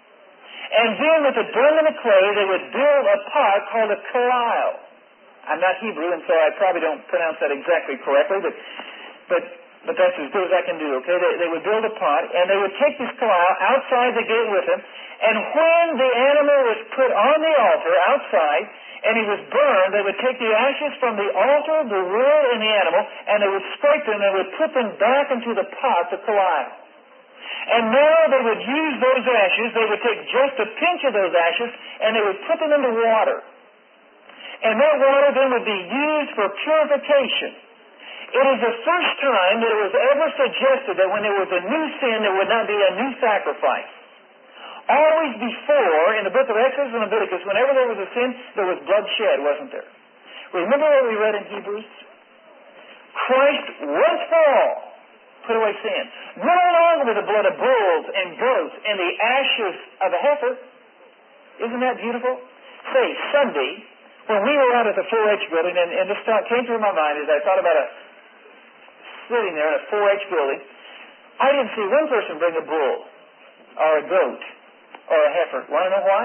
And then with the dung and the clay, they would build a pot called a kalal. I'm not Hebrew, and so I probably don't pronounce that exactly correctly, but... but But that's as good as I can do, okay? They, they would build a pot, and they would take this kalal outside the gate with them, and when the animal was put on the altar outside, and he was burned, they would take the ashes from the altar, the wool, and the animal, and they would scrape them, and would put them back into the pot, the kalal. And now they would use those ashes, they would take just a pinch of those ashes, and they would put them into water. And that water then would be used for purification. It is the first time that it was ever suggested that when there was a new sin, there would not be a new sacrifice. Always before, in the book of Exodus and Leviticus, whenever there was a sin, there was blood shed, wasn't there? Remember what we read in Hebrews? Christ once for all put away sin. No longer with the blood of bulls and goats and the ashes of a heifer. Isn't that beautiful? Say, Sunday, when we were out at the four H building, and, and this thought came through my mind as I thought about it, sitting there in a four H building, I didn't see one person bring a bull or a goat or a heifer. Want to know why?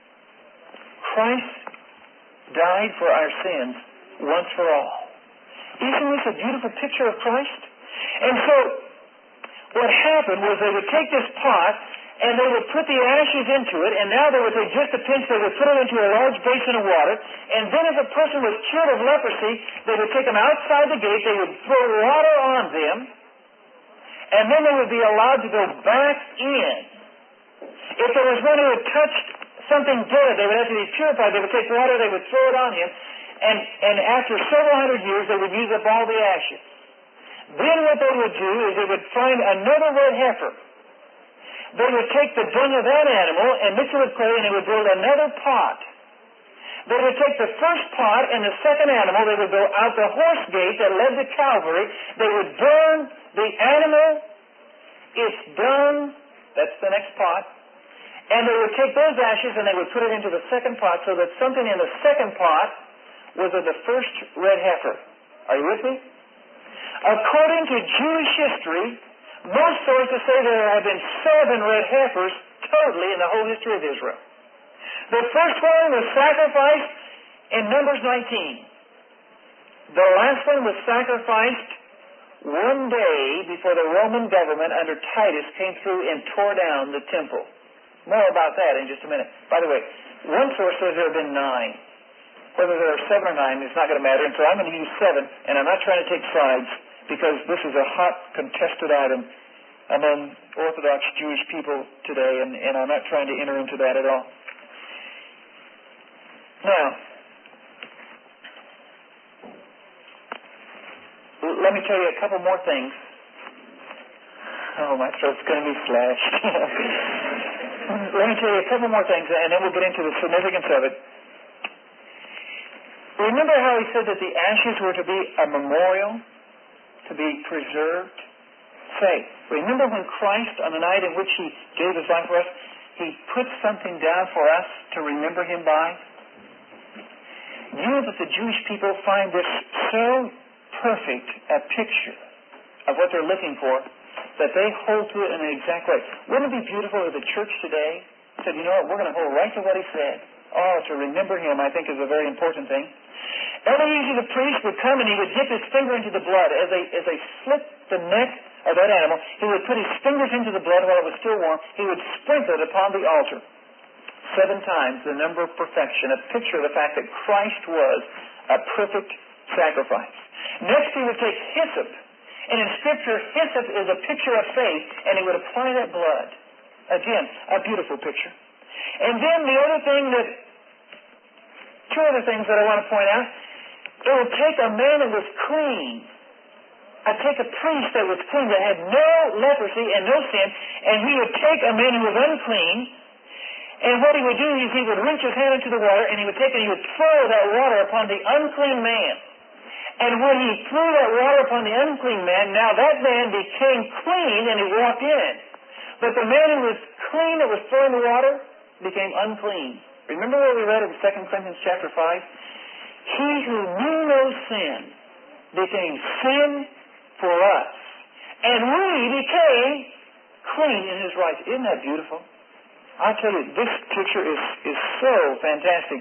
Christ died for our sins once for all. Isn't this a beautiful picture of Christ? And so what happened was they would take this pot and they would put the ashes into it, and now they would take just a pinch, they would put it into a large basin of water, and then if a person was cured of leprosy, they would take them outside the gate, they would throw water on them, and then they would be allowed to go back in. If there was one who had touched something dead, they would have to be purified. They would take water, they would throw it on him, and, and after several hundred years, they would use up all the ashes. Then what they would do is they would find another red heifer. They would take the dung of that animal and mix it with clay, and they would build another pot. They would take the first pot and the second animal, they would go out the horse gate that led to Calvary, they would burn the animal, its dung, that's the next pot, and they would take those ashes and they would put it into the second pot so that something in the second pot was of the first red heifer. Are you with me? According to Jewish history, most sources say there have been seven red heifers totally in the whole history of Israel. The first one was sacrificed in Numbers nineteen. The last one was sacrificed one day before the Roman government under Titus came through and tore down the temple. More about that in just a minute. By the way, one source says there have been nine. Whether there are seven or nine, it's not going to matter. And so I'm going to use seven, and I'm not trying to take sides because this is a hot, contested item among Orthodox Jewish people today, and, and I'm not trying to enter into that at all. Now, let me tell you a couple more things. Oh, my throat's going to be slashed. Let me tell you a couple more things, and then we'll get into the significance of it. Remember how he said that the ashes were to be a memorial, to be preserved? Say, remember when Christ, on the night in which he gave his life for us, he put something down for us to remember him by? You know that the Jewish people find this so perfect a picture of what they're looking for that they hold to it in an exact way. Wouldn't it be beautiful if the church today said, you know what, we're going to hold right to what he said. Oh, to remember him, I think, is a very important thing. Eleazar the priest would come and he would dip his finger into the blood. As they, as they slit the neck of that animal, he would put his fingers into the blood while it was still warm. He would sprinkle it upon the altar. Seven times the number of perfection, a picture of the fact that Christ was a perfect sacrifice. Next, he would take hyssop. And in Scripture, hyssop is a picture of faith, and he would apply that blood. Again, a beautiful picture. And then the other thing that, two other things that I want to point out, it would take a man that was clean. I'd take a priest that was clean, that had no leprosy and no sin, and he would take a man who was unclean, and what he would do is he would reach his hand into the water, and he would take and he would throw that water upon the unclean man. And when he threw that water upon the unclean man, now that man became clean and he walked in. But the man who was clean that was throwing the water became unclean. Remember what we read in Second Corinthians chapter five? He who knew no sin became sin for us. And we became clean in his righteousness. Isn't that beautiful? I tell you, this picture is, is so fantastic.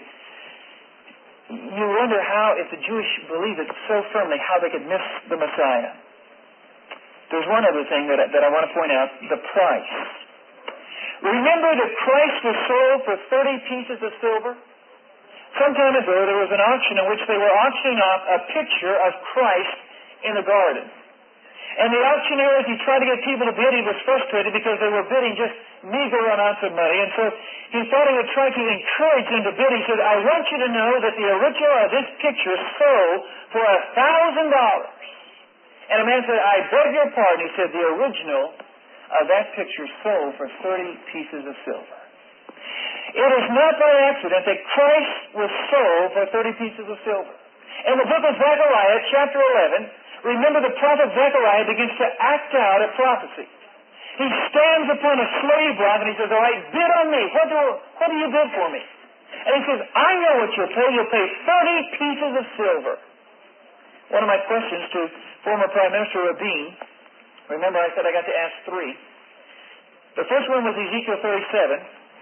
You wonder how, if the Jewish believe it so firmly, how they could miss the Messiah. There's one other thing that, that I want to point out, the price. Remember that Christ was sold for thirty pieces of silver? Some time ago, there was an auction in which they were auctioning off a picture of Christ in the garden. And the auctioneer, as he tried to get people to bid, he was frustrated because they were bidding just meager amounts of money. And so he thought he would try to encourage them to bid. He said, I want you to know that the original of this picture sold for a thousand dollars. And a man said, I beg your pardon. He said, the original of that picture sold for thirty pieces of silver. It is not by accident that Christ was sold for thirty pieces of silver. In the book of Zechariah, chapter eleven, remember the prophet Zechariah begins to act out a prophecy. He stands upon a slave block and he says, all right, bid on me. What do, what do you bid for me? And he says, I know what you'll pay. You'll pay thirty pieces of silver. One of my questions to former Prime Minister Rabin, remember I said I got to ask three. The first one was Ezekiel thirty-seven.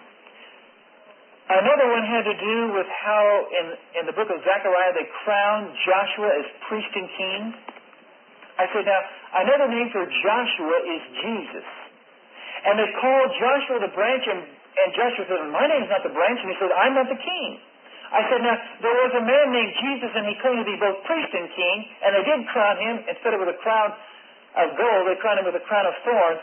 Another one had to do with how in, in the book of Zechariah they crowned Joshua as priest and king. I said, now, another name for Joshua is Jesus. And they called Joshua the branch, and, and Joshua said, my name's not the branch. And he said, I'm not the king. I said, now, there was a man named Jesus, and he claimed to be both priest and king, and they did crown him, instead of with a crown of gold, they crowned him with a crown of thorns.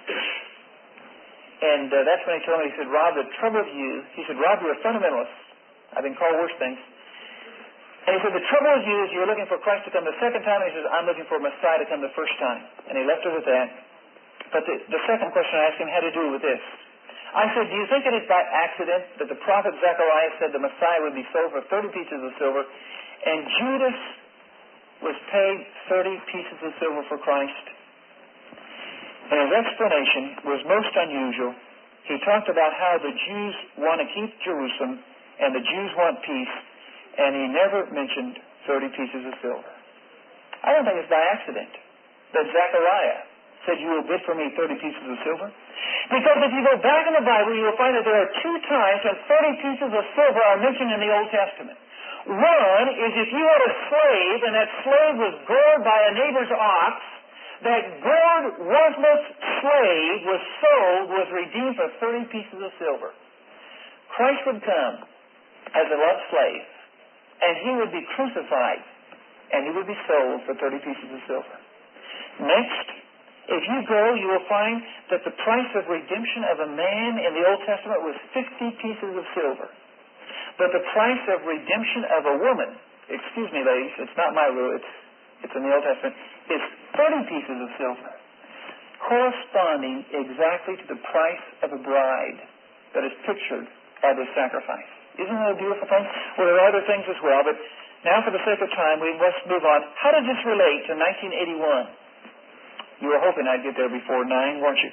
And uh, that's when he told me, he said, Rob, the trouble with you, he said, Rob, you're a fundamentalist. I've been called worse things. And he said, the trouble with you is you're looking for Christ to come the second time, and he says, I'm looking for Messiah to come the first time. And he left it with that. But the, the second question I asked him had to do with this. I said, do you think it is by accident that the prophet Zechariah said the Messiah would be sold for thirty pieces of silver, and Judas was paid thirty pieces of silver for Christ? And his explanation was most unusual. He talked about how the Jews want to keep Jerusalem, and the Jews want peace, and he never mentioned thirty pieces of silver. I don't think it's by accident that Zechariah said, you will bid for me thirty pieces of silver. Because if you go back in the Bible, you will find that there are two times when thirty pieces of silver are mentioned in the Old Testament. One is if you had a slave, and that slave was gored by a neighbor's ox, that gored, worthless slave was sold, was redeemed for thirty pieces of silver. Christ would come as a loved slave, and he would be crucified, and he would be sold for thirty pieces of silver. Next, if you go, you will find that the price of redemption of a man in the Old Testament was fifty pieces of silver. But the price of redemption of a woman, excuse me, ladies, it's not my rule, it's, it's in the Old Testament, is thirty pieces of silver, corresponding exactly to the price of a bride that is pictured by this sacrifice. Isn't that a beautiful thing? Well, there are other things as well, but now for the sake of time, we must move on. How does this relate to nineteen eighty-one? You were hoping I'd get there before nine, weren't you?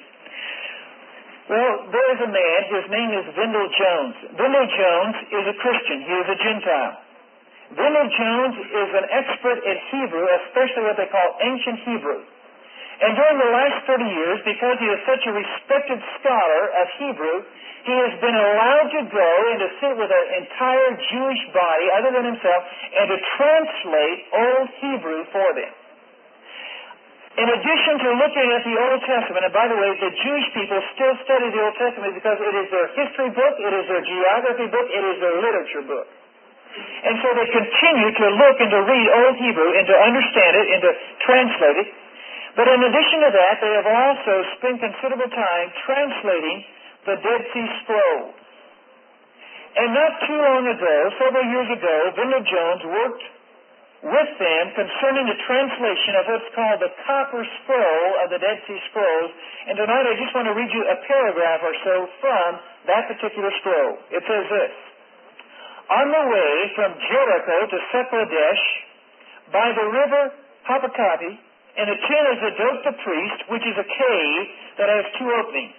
Well, there is a man, his name is Vendell Jones. Vendell Jones is a Christian. He is a Gentile. Vendell Jones is an expert in Hebrew, especially what they call ancient Hebrew. And during the last thirty years, because he is such a respected scholar of Hebrew, he has been allowed to go and to sit with an entire Jewish body, other than himself, and to translate Old Hebrew for them. In addition to looking at the Old Testament, and by the way, the Jewish people still study the Old Testament because it is their history book, it is their geography book, it is their literature book. And so they continue to look and to read Old Hebrew and to understand it and to translate it. But in addition to that, they have also spent considerable time translating the Dead Sea Scrolls. And not too long ago, several years ago, Vendell Jones worked with them concerning the translation of what's called the Copper Scroll of the Dead Sea Scrolls. And tonight I just want to read you a paragraph or so from that particular scroll. It says this: on the way from Jericho to Sekladesh, by the river Hapakapi, in a tent of Zadok the priest, which is a cave that has two openings.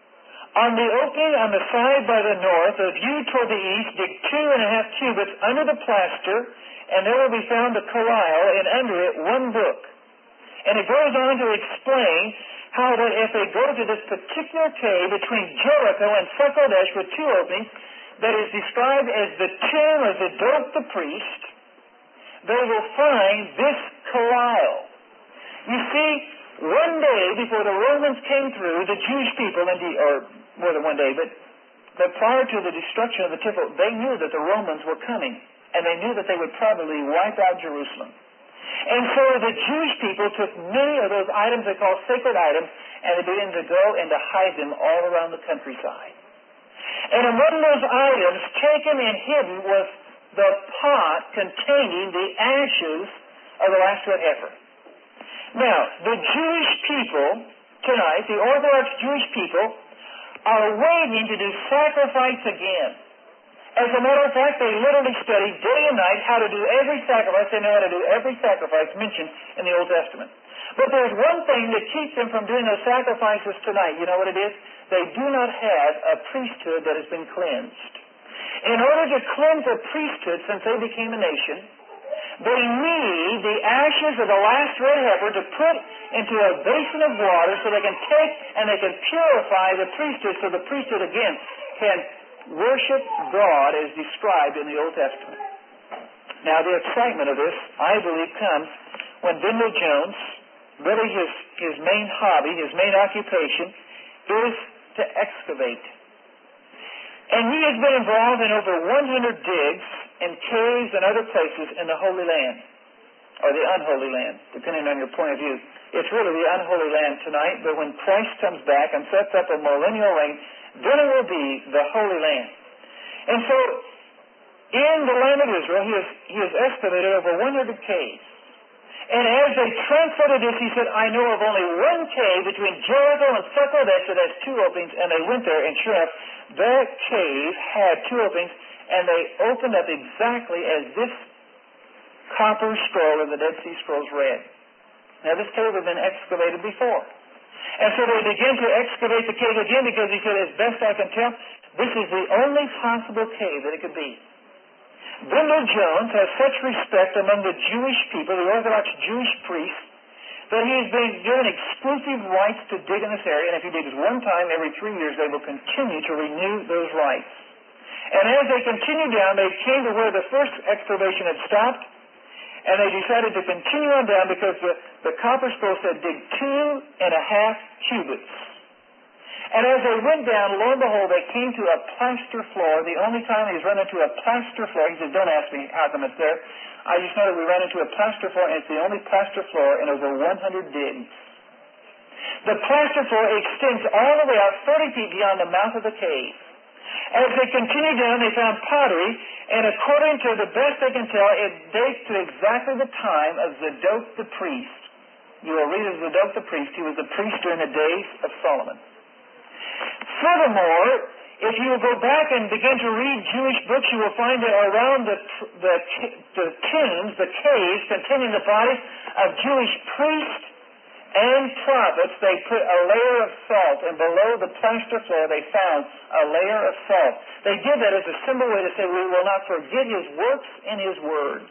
On the opening on the side by the north, a view toward the east, dig two and a half cubits under the plaster, and there will be found a kalil, and under it one book. And it goes on to explain how that if they go to this particular cave between Jericho and Sekladesh with two openings, that is described as the tomb of Zadok the priest, they will find this kalil. You see, one day before the Romans came through, the Jewish people, indeed, or more than one day, but, but prior to the destruction of the temple, they knew that the Romans were coming, and they knew that they would probably wipe out Jerusalem. And so the Jewish people took many of those items they call sacred items, and they began to go and to hide them all around the countryside. And among those items taken and hidden was the pot containing the ashes of the last red heifer. Now, the Jewish people tonight, the Orthodox Jewish people, are waiting to do sacrifice again. As a matter of fact, they literally study day and night how to do every sacrifice. They know how to do every sacrifice mentioned in the Old Testament. But there's one thing that keeps them from doing those sacrifices tonight. You know what it is? They do not have a priesthood that has been cleansed. In order to cleanse a priesthood since they became a nation, they need the ashes of the last red heifer to put into a basin of water so they can take and they can purify the priesthood so the priesthood again can worship God as described in the Old Testament. Now the excitement of this, I believe, comes when Vendell Jones, really his, his main hobby, his main occupation, is to excavate. And he has been involved in over one hundred digs in caves and other places in the Holy Land, or the unholy land, depending on your point of view. It's really the unholy land tonight, but when Christ comes back and sets up a millennial reign, then it will be the Holy Land. And so, in the land of Israel, he has, he has excavated over one hundred caves. And as they translated this, he said, I know of only one cave between Jericho and Succoth that has two openings, and they went there, and sure enough, that cave had two openings, and they opened up exactly as this copper scroll of the Dead Sea Scrolls read. Now, this cave had been excavated before. And so they began to excavate the cave again because he said, as best I can tell, this is the only possible cave that it could be. Bindle Jones has such respect among the Jewish people, the Orthodox Jewish priests, that he has been given exclusive rights to dig in this area, and if he digs one time every three years, they will continue to renew those rights. And as they continue down, they came to where the first excavation had stopped, and they decided to continue on down because the, the copper scroll said, dig two and a half cubits. And as they went down, lo and behold, they came to a plaster floor. The only time he's run into a plaster floor, he said, don't ask me how come it's there. I just know that we ran into a plaster floor, and it's the only plaster floor in over one hundred digs. The plaster floor extends all the way out thirty feet beyond the mouth of the cave. As they continued down, they found pottery, and according to the best they can tell, it dates to exactly the time of Zadok the priest. You will read of Zadok the priest. He was the priest during the days of Solomon. Furthermore, if you will go back and begin to read Jewish books, you will find that around the, the, the tombs, the caves containing the bodies of Jewish priests and prophets, they put a layer of salt, and below the plaster floor they found a layer of salt. They did that as a simple way to say, we will not forget his works and his words.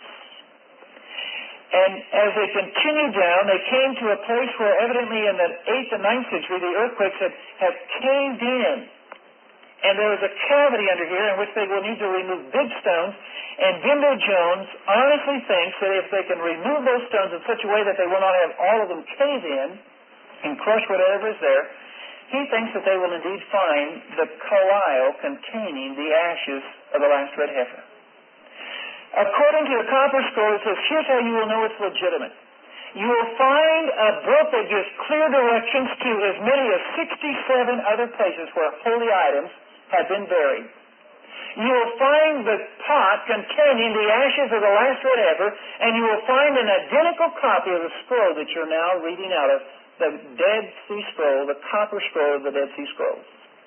And as they continued down, they came to a place where evidently in the eighth and ninth century, the earthquakes had, had caved in. And there was a cavity under here in which they will need to remove big stones. And Bindle Jones honestly thinks that if they can remove those stones in such a way that they will not have all of them cave in and crush whatever is there, he thinks that they will indeed find the kalile containing the ashes of the last red heifer. According to the copper scroll, it says, here's how you will know it's legitimate. You will find a book that gives clear directions to as many as sixty-seven other places where holy items have been buried. You will find the pot containing the ashes of the last red heifer, and you will find an identical copy of the scroll that you're now reading out of, the Dead Sea Scroll, the copper scroll of the Dead Sea Scrolls.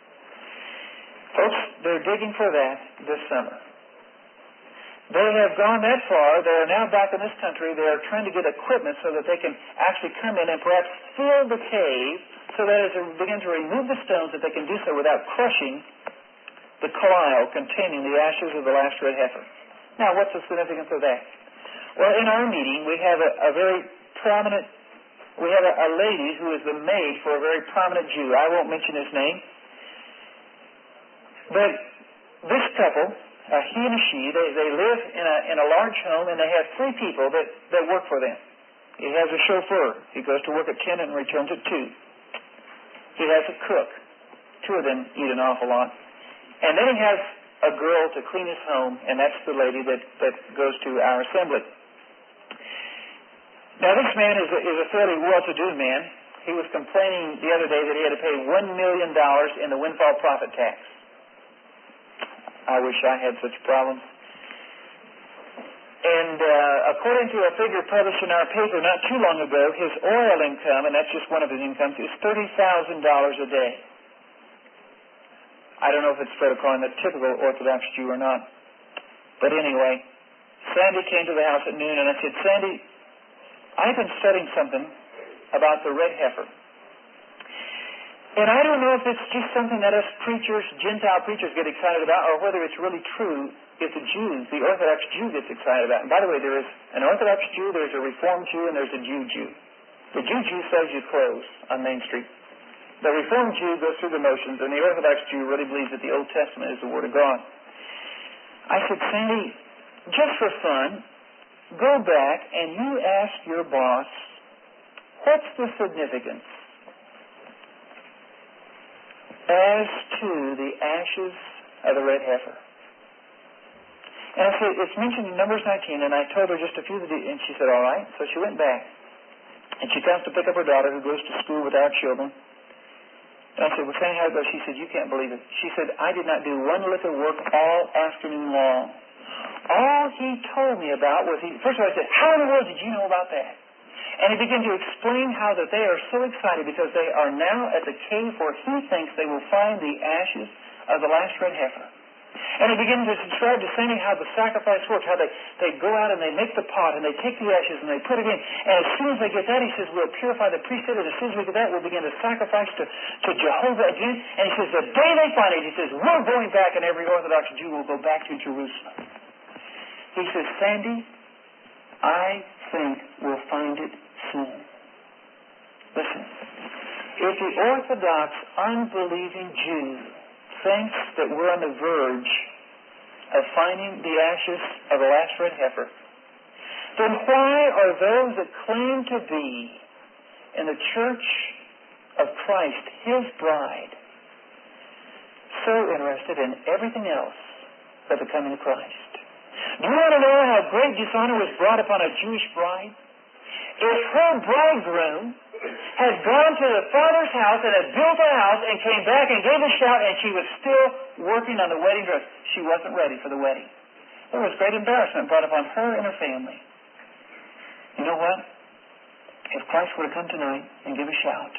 Folks, they're digging for that this summer. They have gone that far. They are now back in this country. They are trying to get equipment so that they can actually come in and perhaps fill the cave so that as they begin to remove the stones that they can do so without crushing the kalile containing the ashes of the last red heifer. Now, what's the significance of that? Well, in our meeting, we have a, a very prominent, we have a, a lady who is the maid for a very prominent Jew. I won't mention his name. But this couple, Uh, he and she, they, they live in a, in a large home, and they have three people that, that work for them. He has a chauffeur. He goes to work at ten and returns at two. He has a cook. Two of them eat an awful lot. And then he has a girl to clean his home, and that's the lady that, that goes to our assembly. Now, this man is a, is a fairly well-to-do man. He was complaining the other day that he had to pay one million dollars in the windfall profit tax. I wish I had such problems. And uh, according to a figure published in our paper not too long ago, his oil income, and that's just one of his incomes, is thirty thousand dollars a day. I don't know if it's spread upon the typical Orthodox Jew or not. But anyway, Sandy came to the house at noon, and I said, Sandy, I've been studying something about the red heifer. And I don't know if it's just something that us preachers, Gentile preachers, get excited about, or whether it's really true if the Jew, the Orthodox Jew, gets excited about it. And by the way, there is an Orthodox Jew, there's a Reformed Jew, and there's a Jew Jew. The Jew Jew sells you clothes on Main Street. The Reformed Jew goes through the motions, and the Orthodox Jew really believes that the Old Testament is the Word of God. I said, Sandy, just for fun, go back and you ask your boss, what's the significance as to the ashes of the red heifer. And I said, it's mentioned in Numbers nineteen, and I told her just a few of the, and she said, all right. So she went back, and she comes to pick up her daughter who goes to school with our children. And I said, well, Sandy, how it goes? She said, you can't believe it. She said, I did not do one lick of work all afternoon long. All he told me about was, he, first of all, I said, how in the world did you know about that? And he began to explain how that they are so excited because they are now at the cave where he thinks they will find the ashes of the last red heifer. And he began to describe to Sandy how the sacrifice works, how they, they go out and they make the pot and they take the ashes and they put it in. And as soon as they get that, he says, we'll purify the priesthood. And as soon as we get that, we'll begin to sacrifice to, to Jehovah again. And he says, the day they find it, he says, we're going back and every Orthodox Jew will go back to Jerusalem. He says, Sandy, I think we'll find it soon. Listen, if the Orthodox unbelieving Jew thinks that we're on the verge of finding the ashes of the last red heifer, then why are those that claim to be in the church of Christ, his bride, so interested in everything else but the coming of Christ? Do you want to know how great dishonor was brought upon a Jewish bride? If her bridegroom had gone to the father's house and had built a house and came back and gave a shout and she was still working on the wedding dress, she wasn't ready for the wedding. There was great embarrassment brought upon her and her family. You know what? If Christ were to come tonight and give a shout,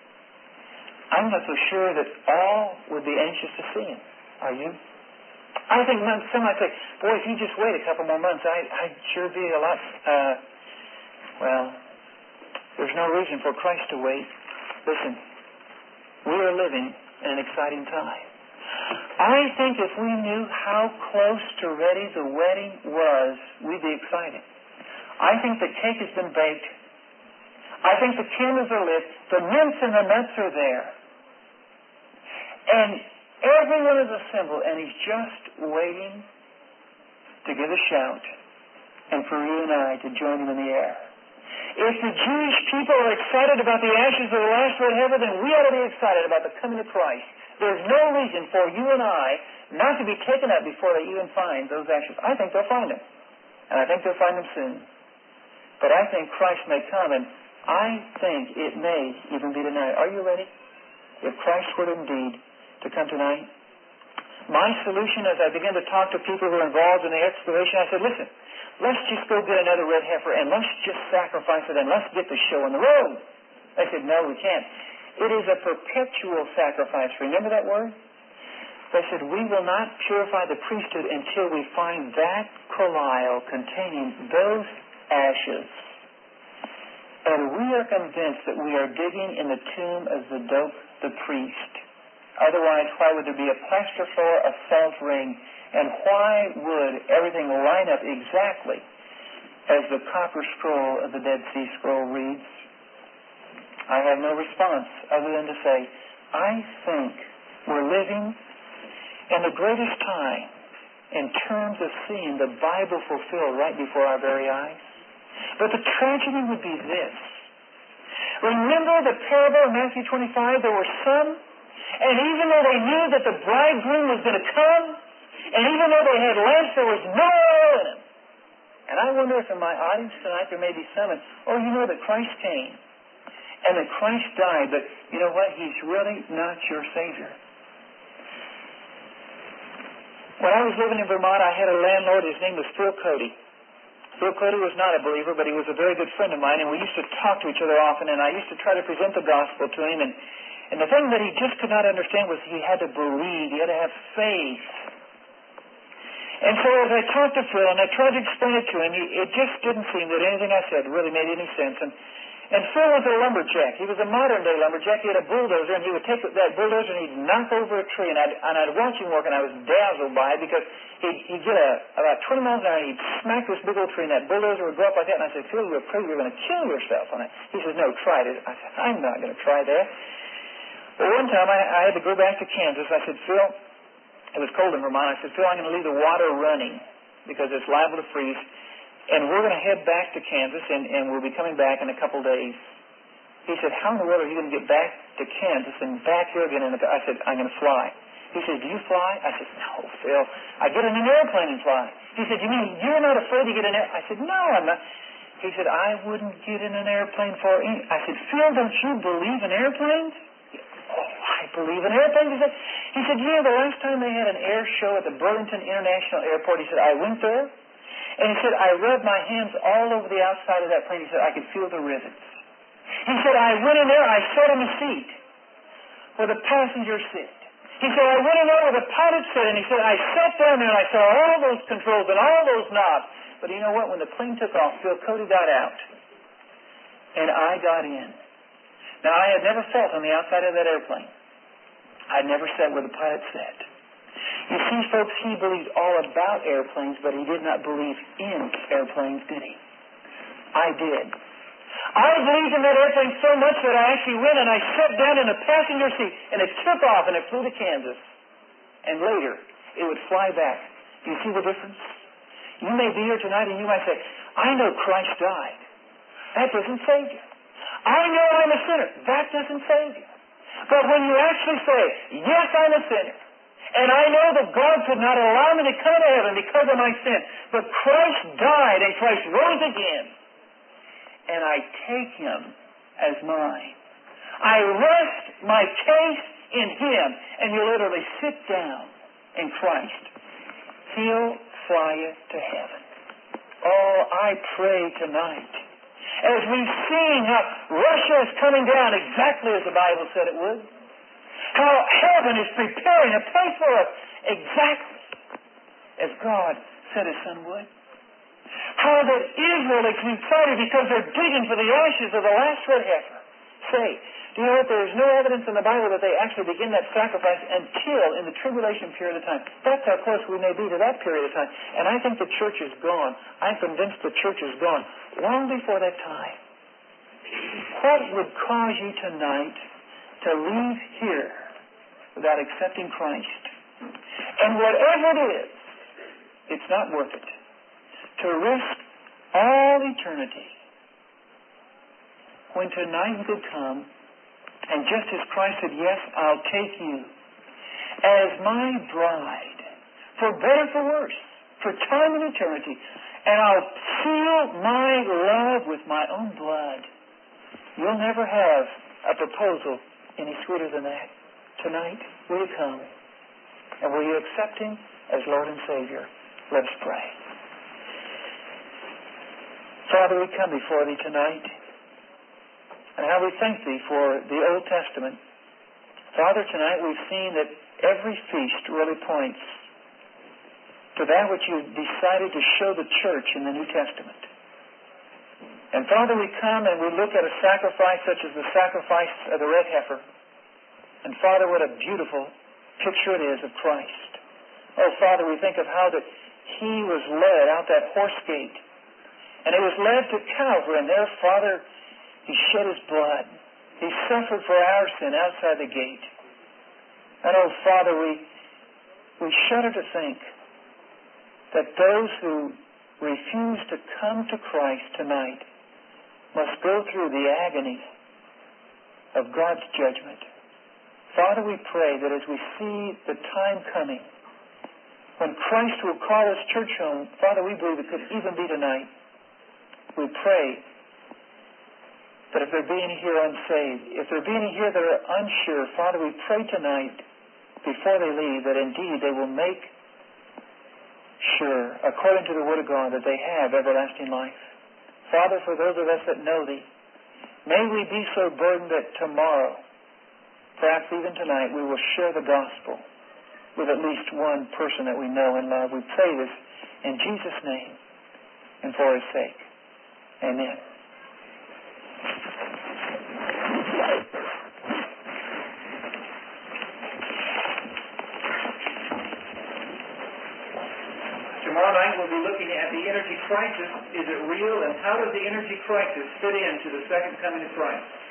I'm not so sure that all would be anxious to see him. Are you? I think some might say, boy, if you just wait a couple more months, I, I'd sure be a lot... Uh, well... There's no reason for Christ to wait. Listen, we are living in an exciting time. I think if we knew how close to ready the wedding was, we'd be excited. I think the cake has been baked. I think the candles are lit. The mints and the nuts are there. And everyone is assembled, and he's just waiting to give a shout and for you and I to join him in the air. If the Jewish people are excited about the ashes of the last red heifer, then we ought to be excited about the coming of Christ. There's no reason for you and I not to be taken up before they even find those ashes. I think they'll find them. And I think they'll find them soon. But I think Christ may come, and I think it may even be tonight. Are you ready? If Christ were indeed to come tonight? My solution as I began to talk to people who are involved in the excavation, I said, listen, let's just go get another red heifer and let's just sacrifice it and let's get the show on the road. They said, no, we can't. It is a perpetual sacrifice. Remember that word? They said, we will not purify the priesthood until we find that colile containing those ashes. And we are convinced that we are digging in the tomb of Zadok the priest. Otherwise, why would there be a plaster floor, a salt ring, and why would everything line up exactly as the copper scroll of the Dead Sea Scroll reads? I have no response other than to say, I think we're living in the greatest time in terms of seeing the Bible fulfilled right before our very eyes. But the tragedy would be this. Remember the parable in Matthew twenty-five? There were some, and even though they knew that the bridegroom was going to come, and even though they had lamps, there was no oil in them. And I wonder if in my audience tonight there may be some, oh, you know that Christ came, and that Christ died, but you know what? He's really not your Savior. When I was living in Vermont, I had a landlord. His name was Phil Cody. Phil Cody was not a believer, but he was a very good friend of mine, and we used to talk to each other often, and I used to try to present the gospel to him. And, and the thing that he just could not understand was he had to believe. He had to have faith. And so as I talked to Phil, and I tried to explain it to him, he, it just didn't seem that anything I said really made any sense. And And Phil was a lumberjack. He was a modern-day lumberjack. He had a bulldozer, and he would take that bulldozer and he'd knock over a tree. And I'd, and I'd watch him work, and I was dazzled by it because he'd, he'd get a, about twenty miles an hour, and he'd smack this big old tree, and that bulldozer would go up like that. And I said, Phil, you're afraid you're going to kill yourself on it. He says, no, try it. I said, I'm not going to try that. Well, one time I, I had to go back to Kansas. I said, Phil, it was cold in Vermont. I said, Phil, I'm going to leave the water running because it's liable to freeze. And we're going to head back to Kansas, and, and we'll be coming back in a couple days. He said, how in the world are you going to get back to Kansas and back here again. And I said, I'm going to fly. He said, do you fly? I said, no, Phil. I get in an airplane and fly. He said, you mean you're not afraid to get in an airplane? I said, no, I'm not. He said, I wouldn't get in an airplane for any. I said, Phil, don't you believe in airplanes? Oh, I believe in airplanes. He said, he said, you know, the last time they had an air show at the Burlington International Airport, he said, I went there, and he said, I rubbed my hands all over the outside of that plane. He said, I could feel the rivets. He said, I went in there, I sat in the seat where the passengers sit. He said, I went in there where the pilot sat, and he said, I sat down there and I saw all those controls and all those knobs. But you know what? When the plane took off, Phil Cody got out, and I got in. Now, I had never felt on the outside of that airplane. I'd never sat where the pilot sat. You see, folks, he believed all about airplanes, but he did not believe in airplanes, did he? I did. I believed in that airplane so much that I actually went and I sat down in a passenger seat, and it took off and it flew to Kansas. And later, it would fly back. Do you see the difference? You may be here tonight and you might say, I know Christ died. That doesn't save you. I know I'm a sinner. That doesn't save you. But when you actually say, yes, I'm a sinner, and I know that God could not allow me to come to heaven because of my sin, but Christ died and Christ rose again, and I take Him as mine. I rest my case in Him, and you literally sit down in Christ. He'll fly you to heaven. Oh, I pray tonight, as we've seen how Russia is coming down exactly as the Bible said it would, how heaven is preparing a place for us exactly as God said His Son would, how that Israel is excited because they're digging for the ashes of the last red heifer. Say, do you know that there is no evidence in the Bible that they actually begin that sacrifice until in the tribulation period of time? That's how close we may be to that period of time. And I think the church is gone. I'm convinced the church is gone long before that time. What would cause you tonight to leave here without accepting Christ? And whatever it is, it's not worth it. To risk all eternity when tonight you could come, and just as Christ said, yes, I'll take you as my bride, for better, for worse, for time and eternity, and I'll seal my love with my own blood. You'll never have a proposal any sweeter than that. Tonight, will you come? And will you accept Him as Lord and Savior? Let's pray. Father, we come before Thee tonight, and how we thank Thee for the Old Testament. Father, tonight we've seen that every feast really points to that which You decided to show the church in the New Testament. And Father, we come and we look at a sacrifice such as the sacrifice of the red heifer. And Father, what a beautiful picture it is of Christ. Oh, Father, we think of how that He was led out that horse gate. And He was led to Calvary, and there, Father, He shed His blood. He suffered for our sin outside the gate. And oh, Father, we, we shudder to think that those who refuse to come to Christ tonight must go through the agony of God's judgment. Father, we pray that as we see the time coming when Christ will call His church home, Father, we believe it could even be tonight. We pray that if there be any here unsaved, if there be any here that are unsure, Father, we pray tonight before they leave that indeed they will make sure, according to the Word of God, that they have everlasting life. Father, for those of us that know Thee, may we be so burdened that tomorrow, perhaps even tonight, we will share the gospel with at least one person that we know and love. We pray this in Jesus' name and for His sake. Amen. Tomorrow night we'll be looking at the energy crisis. Is it real? And how does the energy crisis fit into the second coming of Christ?